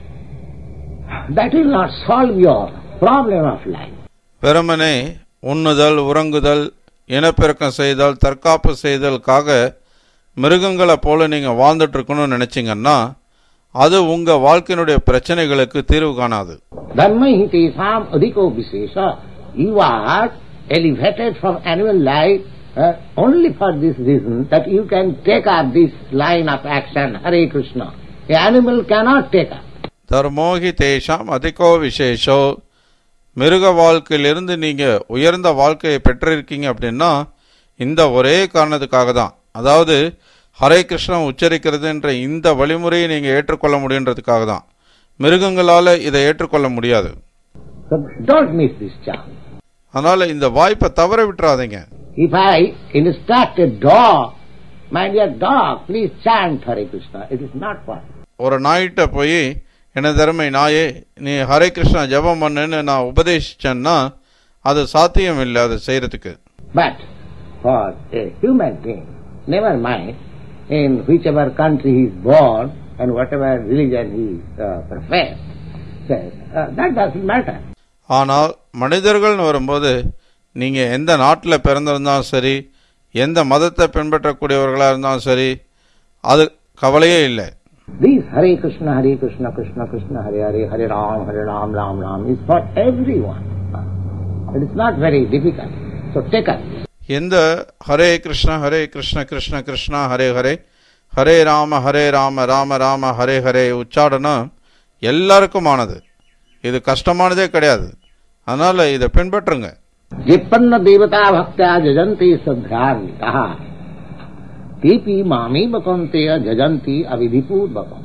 that will not solve your problem of life. வெறுமனே உண்ணுதல், உறங்குதல், இனப்பெருக்கம் செய்தல், தற்காப்பு செய்தலுக்காக மிருகங்களை போல நீங்க வாழ்ந்துட்டு இருக்கணும்னு நினைச்சீங்கன்னா அது உங்க வாழ்க்கையினுடைய பிரச்சனைகளுக்கு தீர்வு காணாது. தர்மஹிதேஷாம் அதிகோ விசேஷா. You are elevated from animal life uh, only for this reason that you can take up this line of action, Hare Krishna. The animal cannot take up. தர்மோஹி தேஷாம் அதிகோ விசேஷோ. மிருக வாழ்க்கையிலிருந்து நீங்க உயர்ந்த வாழ்க்கையை பெற்றிருக்கீங்க அப்படின்னா இந்த ஒரே காரணத்துக்காக தான். அதாவது ஹரே கிருஷ்ணா உச்சரிக்கிறது என்ற இந்த வழிமுறையை நீங்க ஏற்றுக்கொள்ள முடியுன்றதுக்காக தான். மிருகங்களால இதை ஏற்றுக்கொள்ள முடியாது. So don't miss this chance. அதனால இந்த வாய்ப்பை தவற விட்டுறாதீங்க. If I instruct a dog, my dear dog, please chant Hare Krishna, it is not possible. ஒரு நாய்கிட்ட போய் என்ன தருமை நாயே நீ ஹரே கிருஷ்ணா ஜபம் பண்ணுன்னு நான் உபதேசிச்சேன்னா அது சாத்தியம் இல்லை அதை செய்யறதுக்கு. But for a human being, never mind in whichever country he is born and whatever religion he uh, professes, says, uh, that doesn't matter. ஆனால் மனிதர்கள்னு வரும்போது நீங்க எந்த நாட்டில் பிறந்திருந்தாலும் சரி, எந்த மதத்தை பின்பற்றக்கூடியவர்களாக இருந்தாலும் சரி, அது கவலையே இல்லை. This Hare Krishna, Hare Krishna, Krishna Krishna, Hare Hare, Hare Ram, Hare Ram, Ram Ram is for everyone. It is not very difficult. So take up. எந்த ஹரே கிருஷ்ணா ஹரே கிருஷ்ண கிருஷ்ண கிருஷ்ணா ஹரே ஹரே, ஹரே ராம ஹரே ராம ராம ராம ஹரே ஹரே உச்சாடனம் எல்லாருக்குமானது. இது கஷ்டமானதே கிடையாது. அதனால இதை பின்பற்றுங்க. ஜிப்பன்ன தேவதா பக்தா ஜஜந்தி சத்ரார்மிதா தீபி மாமி பகவந்தே ஜஜந்தி அவிதிபூர்வகம்.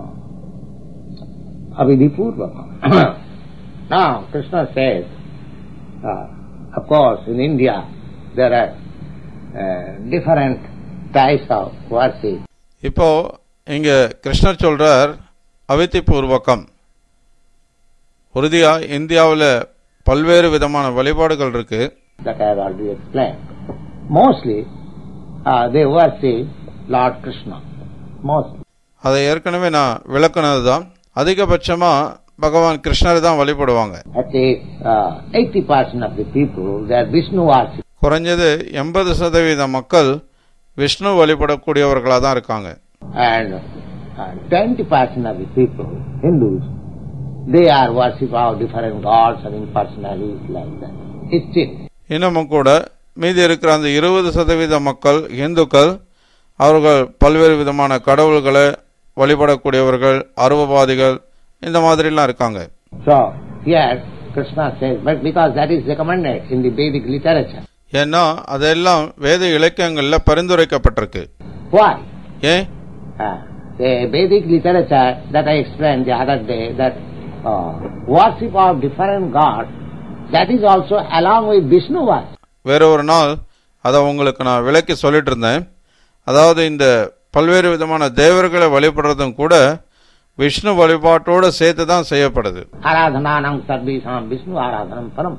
அவிதிபூர்வகம். Now Krishna says, uh, of course in India there are uh, different types of worship. இப்போ இங்க கிருஷ்ணர் சொல்றார் அவிதி பூர்வகம். உறுதியா இந்தியாவில் பல்வேறு விதமான வழிபாடுகள் இருக்கு. That I have already explained. Mostly uh, they worship Lord Krishna. Mostly. அதை ஏற்கனவே நான் விளக்குனதுதான். அதிகபட்சமா பகவான் கிருஷ்ணரை தான் வழிபடுவாங்க. At least uh, eighty percent of the people they are Vishnu worship. குறைஞ்சது எண்பது சதவீத மக்கள் விஷ்ணு வழிபடக்கூடியவர்களாக தான் இருக்காங்க. And uh, twenty percent of the people, Hindus, they are worship of different gods and impersonalities like that. It's still. இன்னமும் கூட மீதி இருக்கிற அந்த இருபது சதவீத மக்கள் இந்துக்கள், அவர்கள் பல்வேறு விதமான கடவுள்களை வழிபடக்கூடியவர்கள், அருவவாதிகள், இந்த மாதிரிலாம் இருக்காங்க. So here Krishna says, but because that is recommended in the Vedic literature. ஏன்னா அதெல்லாம் வேத இலக்கியங்கள்ல பரிந்துரைக்கப்பட்டிருக்கு. Why? ஏன்? Uh, the Vedic literature that I explained the other day, that uh, worship of different gods, that is also along with Vishnu worship. வேற ஒரு நாள் அதை உங்களுக்கு நான் விளக்கி சொல்லிட்டு இருந்தேன். அதாவது இந்த பல்வேறு விதமான தேவர்களை வழிபடுறதும் கூட விஷ்ணு வழிபாட்டோடு சேர்த்து தான் செய்யப்படுது. Aradhananam sarvesam Vishnu aradhanam param.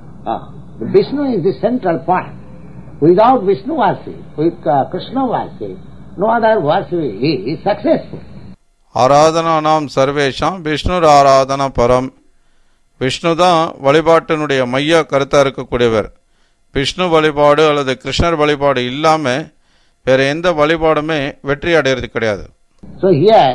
Vishnu is the central point. Without Vishnu worship, with uh, Krishna worship, no other worship is successful. ஆராதனானாம் சர்வேஷாம் விஷ்ணு ஆராதனா பரம். விஷ்ணு தான் வழிபாட்டினுடைய மைய கருத்தா இருக்கக்கூடியவர். விஷ்ணு வழிபாடு அல்லது கிருஷ்ணர் வழிபாடு இல்லாம வேற எந்த வழிபாடுமே வெற்றி அடைகிறது கிடையாது. So here,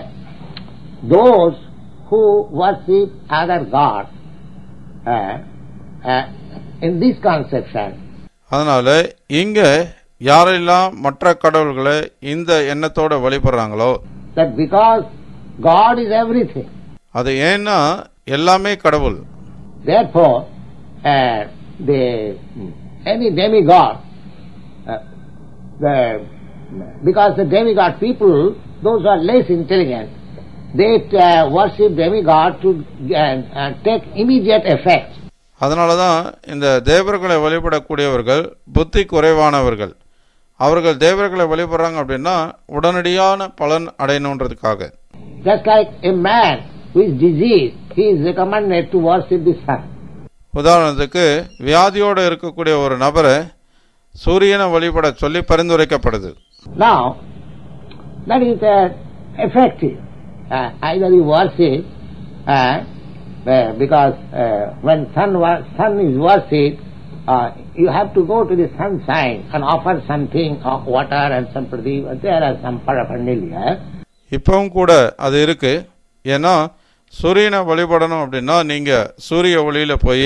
those who worship other gods, uh, uh, in this conception, அதனால இங்க யாரெல்லாம் மற்ற கடவுள்களை இந்த எண்ணத்தோட வழிபடுறாங்களோ, that because God is everything, அது ஏன்னா எல்லாமே கடவுள். therefore uh, the any demigod, uh, the because the demigod people, those who are less intelligent, they uh, worship demigod to uh, uh, take immediate effect. அதனாலதான் இந்த தேவர்களை வழிபடக்கூடியவர்கள் புத்தி குறைவானவர்கள். அவர்கள் தேவர்களை வழிபடுறாங்க அப்படின்னா உடனடியான பலன் அடையணுன்றதுக்காக. Just like a man who is diseased, he is recommended to worship the sun. உதாரணத்துக்கு வியாதியோடு இருக்கக்கூடிய ஒரு நபரை சூரியனை வழிபட சொல்லி பரிந்துரைக்கப்படுது. Now, that is uh, effective. Uh, either you worship, uh, uh, because uh, when sun, sun is worshipped, uh, you have to go to the sunshine and offer something of water and some pradeep. There are some paraphernalia. இப்பவும் கூட அது இருக்கு. ஏன்னா சூரியனை வழிபடணும் அப்படின்னா நீங்க சூரிய ஒளியில போய்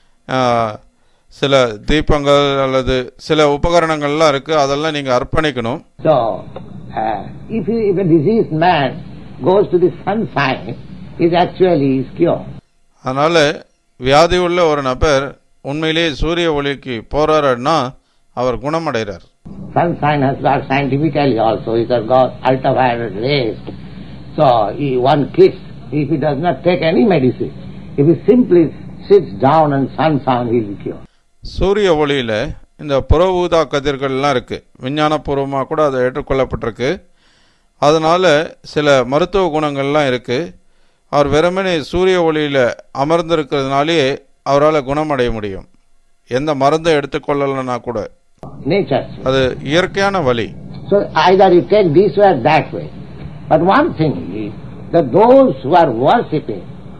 சில தீபங்கள் அல்லது சில உபகரணங்கள்லாம் இருக்கு, அதெல்லாம் நீங்க அர்ப்பணிக்கணும். So, uh, if, you, if a diseased man goes to the sunshine, is actually is cured. அதனால வியாதி உள்ள ஒரு நபர் உண்மையிலேயே சூரிய ஒளிக்கு போறாருன்னா அவர் குணமடைகிறார். Sunshine has got scientifically also, it has got ultraviolet rays. So, he, one kiss, if he does not take any medicine, if he simply sits down and sunshine, he will be cured. சூரிய ஒளியில இந்த புற ஊதா கதிர்கள்லாம் இருக்கு, விஞ்ஞானபூர்வமாக கூட அதை ஏற்றுக்கொள்ளப்பட்டிருக்கு. அதனால சில மருத்துவ குணங்கள்லாம் இருக்கு. அவர் வெறுமனே சூரிய ஒளியில அமர்ந்திருக்கிறதுனாலே அவரால் குணமடைய முடியும், எந்த மருந்தை எடுத்துக்கொள்ளலன்னா கூட. Nature. அது இயற்கையான வழி. So either you take this way or that way. But one thing is that those who are worshipping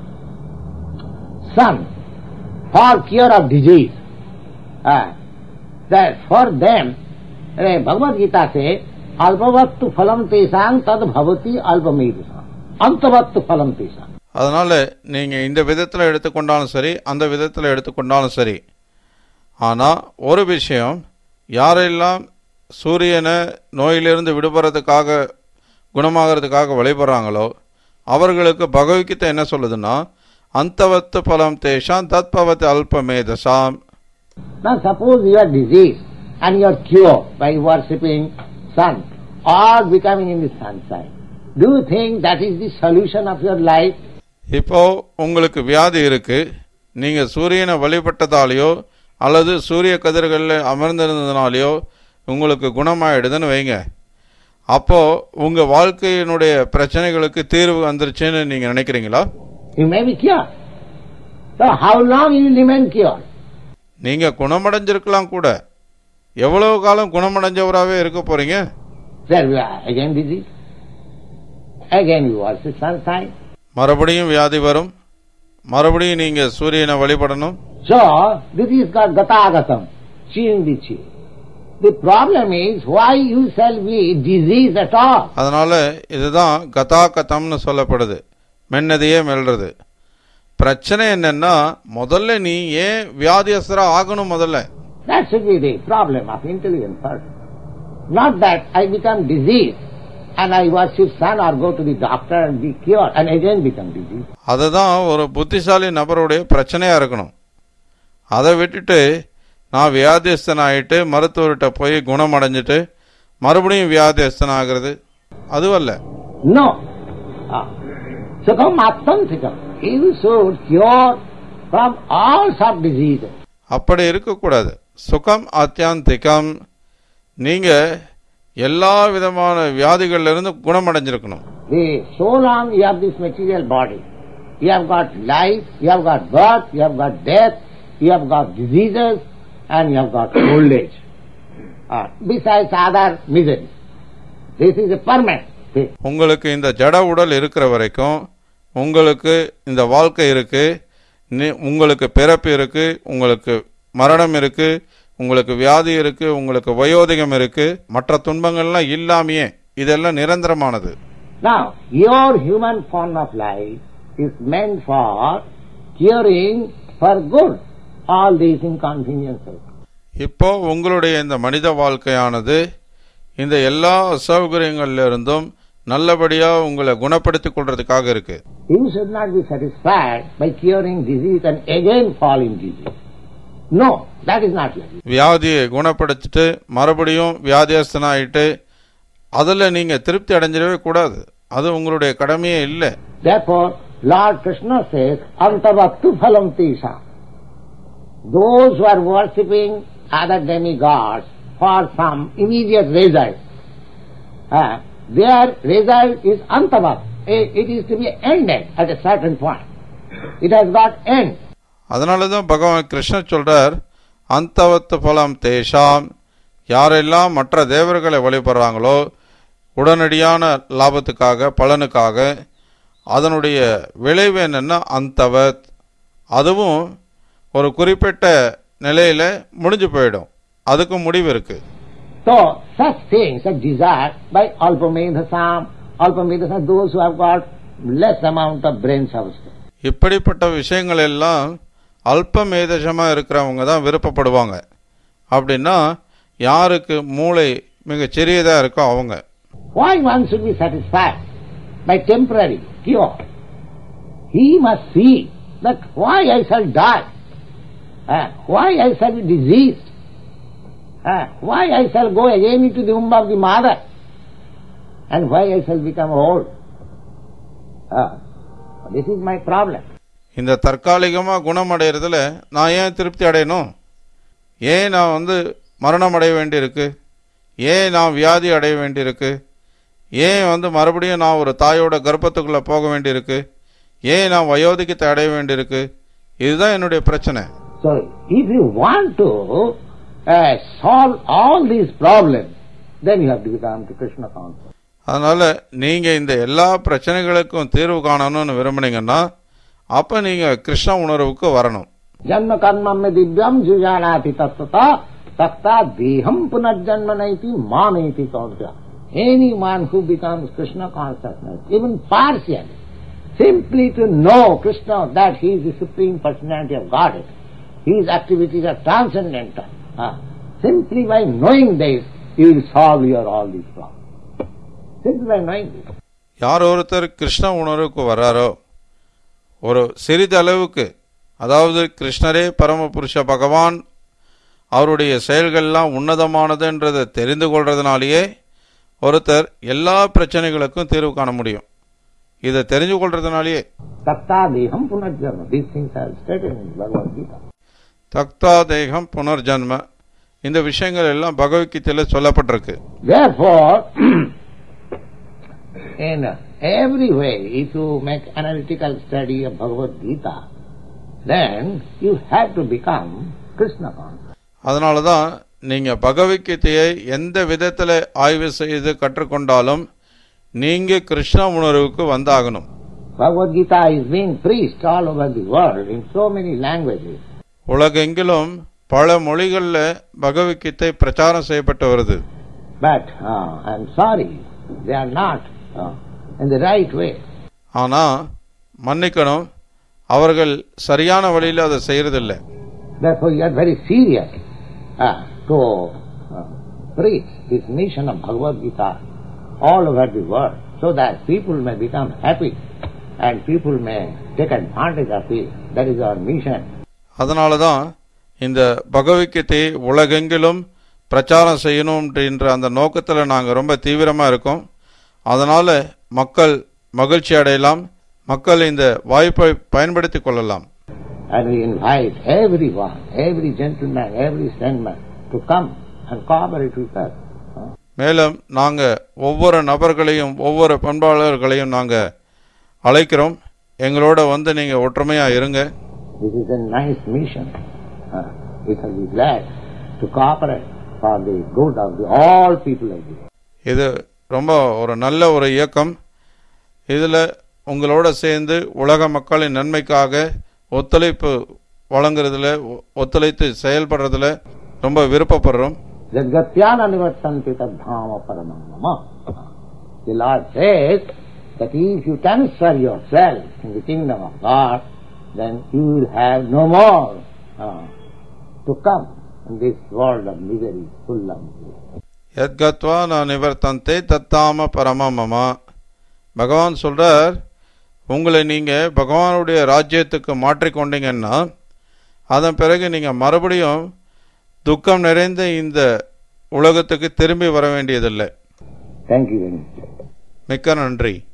sun for cure of disease, uh, that for them, Bhagavad Gita says, alpavattu phalam tesang tad bhavati alpamedusam. Antavattu phalam tesang. அதனால நீங்க இந்த விதத்தில் எடுத்துக்கொண்டாலும் சரி, அந்த விதத்தில் எடுத்துக்கொண்டாலும் சரி. ஆனா ஒரு விஷயம், யாரெல்லாம் சூரியனை நோயிலிருந்து விடுபடுறதுக்காக குணமாகிறதுக்காக வழிபடுறாங்களோ அவர்களுக்கு பகவத்கீதை என்ன சொல்லுதுன்னா, அந்தவத்து பலம் தேஷாம் தத்பவத் அல்பமேதசாம். Now suppose you are diseased and you are cured by worshipping sun or becoming in the sunshine. Do you think that is the solution of your life? இப்போ உங்களுக்கு வியாதி இருக்கு, நீங்க சூரியனை வழிபட்டதாலேயோ அல்லது சூரிய கதிர்களில் அமர்ந்திருந்ததுனாலேயோ உங்களுக்கு குணமாயிடுதுன்னு வைங்க. அப்போ உங்க வாழ்க்கையினுடைய பிரச்சனைகளுக்கு தீர்வு வந்துருச்சுன்னு நீங்க நினைக்கிறீங்களா? You may be cured. So how long you will remain cured? நீங்க குணமடைஞ்சிருக்கலாம் கூட. எவ்வளவு காலம் குணமடைஞ்சவராகவே இருக்க போறீங்க? There we are again disease. Again you worship sunshine. மறுபடியும் வியாதி வரும், மறுபடியும் நீங்க சூரியனை வழிபடணும். So this is called gatagatam, chewing the chew. The problem is why you shall be diseased at all. அதனால இதுதான் கதா கதம்னு சொல்லப்படுது, மென்னதையே மெல்றது. பிரச்சனை என்னன்னா முதல்ல நீ ஏன் வியாதியஸ்தரா ஆகணும் முதல்ல. That should be the problem of intelligent person. Not that I become diseased and I worship sun or go to the doctor and be cured and again become diseased. அதுதான் ஒரு புத்திசாலி நபருடைய பிரச்சனையா இருக்கணும். அதை விட்டுட்டு நான் வியாதியஸ்தன் ஆயிட்டு மருத்துவர்கிட்ட போய் குணம் அடைஞ்சிட்டு மறுபடியும் வியாதியஸ்தன் ஆகிறது அதுவல்ல. No. Sukham atmanthikam. You should cure from all sort of diseases. அப்படி இருக்கக்கூடாது. சுகம் ஆத்தியாந்திகம், நீங்க எல்லா விதமான வியாதிகள்ல இருந்து குணமடைஞ்சிருக்கணும். So long you have this material body, you have got life, you have got birth, you have got death, you have got diseases and you have got old age. Uh, besides other miseries. This is a permanent thing. உங்களுக்கு இந்த ஜட உடல் இருக்கிற வரைக்கும் உங்களுக்கு இந்த வாழ்க்கை இருக்கு, உங்களுக்கு பிறப்பு இருக்கு, உங்களுக்கு மரணம் இருக்கு, உங்களுக்கு வியாதி இருக்கு, உங்களுக்கு வயோதிகம் இருக்கு, மற்ற துன்பங்கள்லாம் இல்லாமையே இதெல்லாம் நிரந்தரமானது. Now, your human form of life is meant for curing for good all these inconveniences. இப்போ உங்களுடைய இந்த மனித வாழ்க்கையானது இந்த எல்லா அசௌகரியங்கள்ல இருந்தும் நல்லபடியா உங்களை குணப்படுத்திக் கொள்றதுக்காக இருக்கு. You should not be satisfied by curing disease and again fall in disease. No, that is not like it. வியாதியை குணப்படுத்திட்டு மறுபடியும் வியாதியஸ்தனாயிட்டு அதுல நீங்க திருப்தி அடைஞ்சிடவே கூடாது. அது உங்களுடைய கடமையே இல்லை. Therefore, Lord Krishna says, "Antavattu phalam tisha." Those who are worshipping other demigods for some immediate result, uh, their result is antavat. It is to be ended at a certain point. It has got end. அதனாலதான் பகவான் கிருஷ்ணர் சொல்றார், அந்தவத்து பலம் தேஷாம், யாரெல்லாம் மற்ற தேவர்களை வழிபடுறாங்களோ உடனடியான லாபத்துக்காக பலனுக்காக அதனுடைய விளைவு என்னன்னா அந்தவத், அதுவும் ஒரு குறிப்பிட்ட நிலையில முடிஞ்சு போயிடும், அதுக்கு முடிவு இருக்கு. So such things are desired by alpamedhasam, alpamedhasam, those who have got less amount of brain substance. இப்படிப்பட்ட விஷயங்கள் எல்லாம் அல்பமேதசமா இருக்கிறவங்க தான் விருப்பப்படுவாங்க. அப்படின்னா யாருக்கு மூளை மிக சிறியதா இருக்கோ அவங்க. Why one should be satisfied by temporary cure? He must see that why I shall die, uh, why I shall be diseased, uh, why I shall go again into the womb of the mother, and why I shall become old. Uh, this is my problem. இந்த தற்காலிகமா குணமடைகிறதுல நான் ஏன் திருப்தி அடையணும்? ஏன் நான் வந்து மரணம் அடைய வேண்டியிருக்கு? ஏன் நான் வியாதி அடைய வேண்டியிருக்கு? ஏன் வந்து மறுபடியும் நான் ஒரு தாயோட கர்ப்பத்துக்குள்ள போக வேண்டியிருக்கு? ஏன் நான் வயோதிகத்தை அடைய வேண்டியிருக்கு? இதுதான் என்னுடைய பிரச்சனை. So if you want to uh, solve all these problems, then you have to become to Krishna conscious. அதனால நீங்க இந்த எல்லா பிரச்சனைகளுக்கும் தீர்வு காணணும்னு விரும்புனீங்கன்னா அப்ப நீங்க கிருஷ்ண உணர்வுக்கு வரணும். ஜன்ம கர்மம் திவ்யம் ஜுஜானாதி Datta தக்தா தேஹம் புனர்ஜன்ம நைதி மானேதி கௌர்யா. Anyone who becomes Krishna consciousness, even partially, simply to know Krishna, that he is the Supreme Personality of Godhead, his activities are transcendental. Uh, simply by knowing this, you will solve your all these problems. Simply by knowing this. யார் ஒருத்தர் கிருஷ்ண உணர்வுக்கு வர்றாரோ ஒரு சிறிதளவுக்கு, அதாவது கிருஷ்ணரே பரமபுருஷ பகவான் அவருடைய செயல்கள்லாம் உன்னதமானதுன்றதை தெரிந்து கொள்றதுனாலேயே ஒருத்தர் எல்லா பிரச்சனைகளுக்கும் தீர்வு காண முடியும். இதை தெரிஞ்சு கொள்றதுனாலேயே தக்தா தேகம் புனர்ஜன்ம, these things are stated in Bhagavad Gita. தக்தா தேகம் புனர்ஜன்ம, இந்த விஷயங்கள் எல்லாம் பகவத்கீதையில சொல்லப்பட்டிருக்கு. Therefore, in every way, if you make analytical study of Bhagavad Gita, then you have to become Krishna conscious. அதனாலதான் நீங்க பகவத்கீதையை எந்த விதத்துல ஆய்வு செய்து கற்றுக்கொண்டாலும் நீங்க கிருஷ்ண உணர்வுக்கு வந்தாகணும். Bhagavad Gita is being preached all over the world in so many languages. உலகெங்கிலும் பல மொழிகளில் பகவத்கீதை பிரச்சாரம் செய்யப்பட்டு வருது. But uh, I'm sorry, they are not uh, in the right way. ஆனா மன்னிக்கணும், அவர்கள் சரியான வழியில் அதை செய்யறதில்லை. Therefore you are very serious uh, to uh, preach this mission of Bhagavad Gita all over the world, so that people may become happy and people may take advantage of it. That is our mission. அதனால தான் இந்த பகவத்கீதையை உலகெங்கிலும் பிரச்சாரம் செய்யணும் என்ற அந்த நோக்கத்தில் நாங்கள் ரொம்ப தீவிரமாக இருக்கோம். அதனால மக்கள் மகிழ்ச்சி அடையலாம், மக்கள் இந்த வாய்ப்பை பயன்படுத்தி கொள்ளலாம். And we invite everyone, every gentleman, every gentleman to come and cooperate with us. மேலும் நாங்கள் ஒவ்வொரு நபர்களையும் ஒவ்வொரு பண்பாளர்களையும் நாங்கள் அழைக்கிறோம், எங்களோட வந்து நீங்கள் ஒற்றுமையாக இருங்க. This is a nice mission. Uh, we shall be glad to cooperate for the good of the all people of the world. இது ரொம்ப ஒரு நல்ல ஒரு இயக்கம். இதில் உங்களோட சேர்ந்து உலக மக்களின் நன்மைக்காக ஒத்துழைப்பு வழங்குறதுல, ஒத்துழைத்து செயல்படுறதுல ரொம்ப விருப்பப்படுறோம். Jagatyana nivartanti tadhama paramam mama. The Lord says that if you transfer yourself in the kingdom of God, then you will have no more uh, to come in this world of misery, full of misery. யத்கத்வா ந நிவர்த்தந்தே தத்தாம பரமமமா. பகவான் சொல்றார், உங்களை நீங்கள் பகவானுடைய ராஜ்யத்துக்கு மாற்றிக்கொண்டீங்கன்னா அதன் பிறகு நீங்கள் மறுபடியும் துக்கம் நிறைந்த இந்த உலகத்துக்கு திரும்பி வர வேண்டியதில்லை. Thank you very much. மிக்க நன்றி.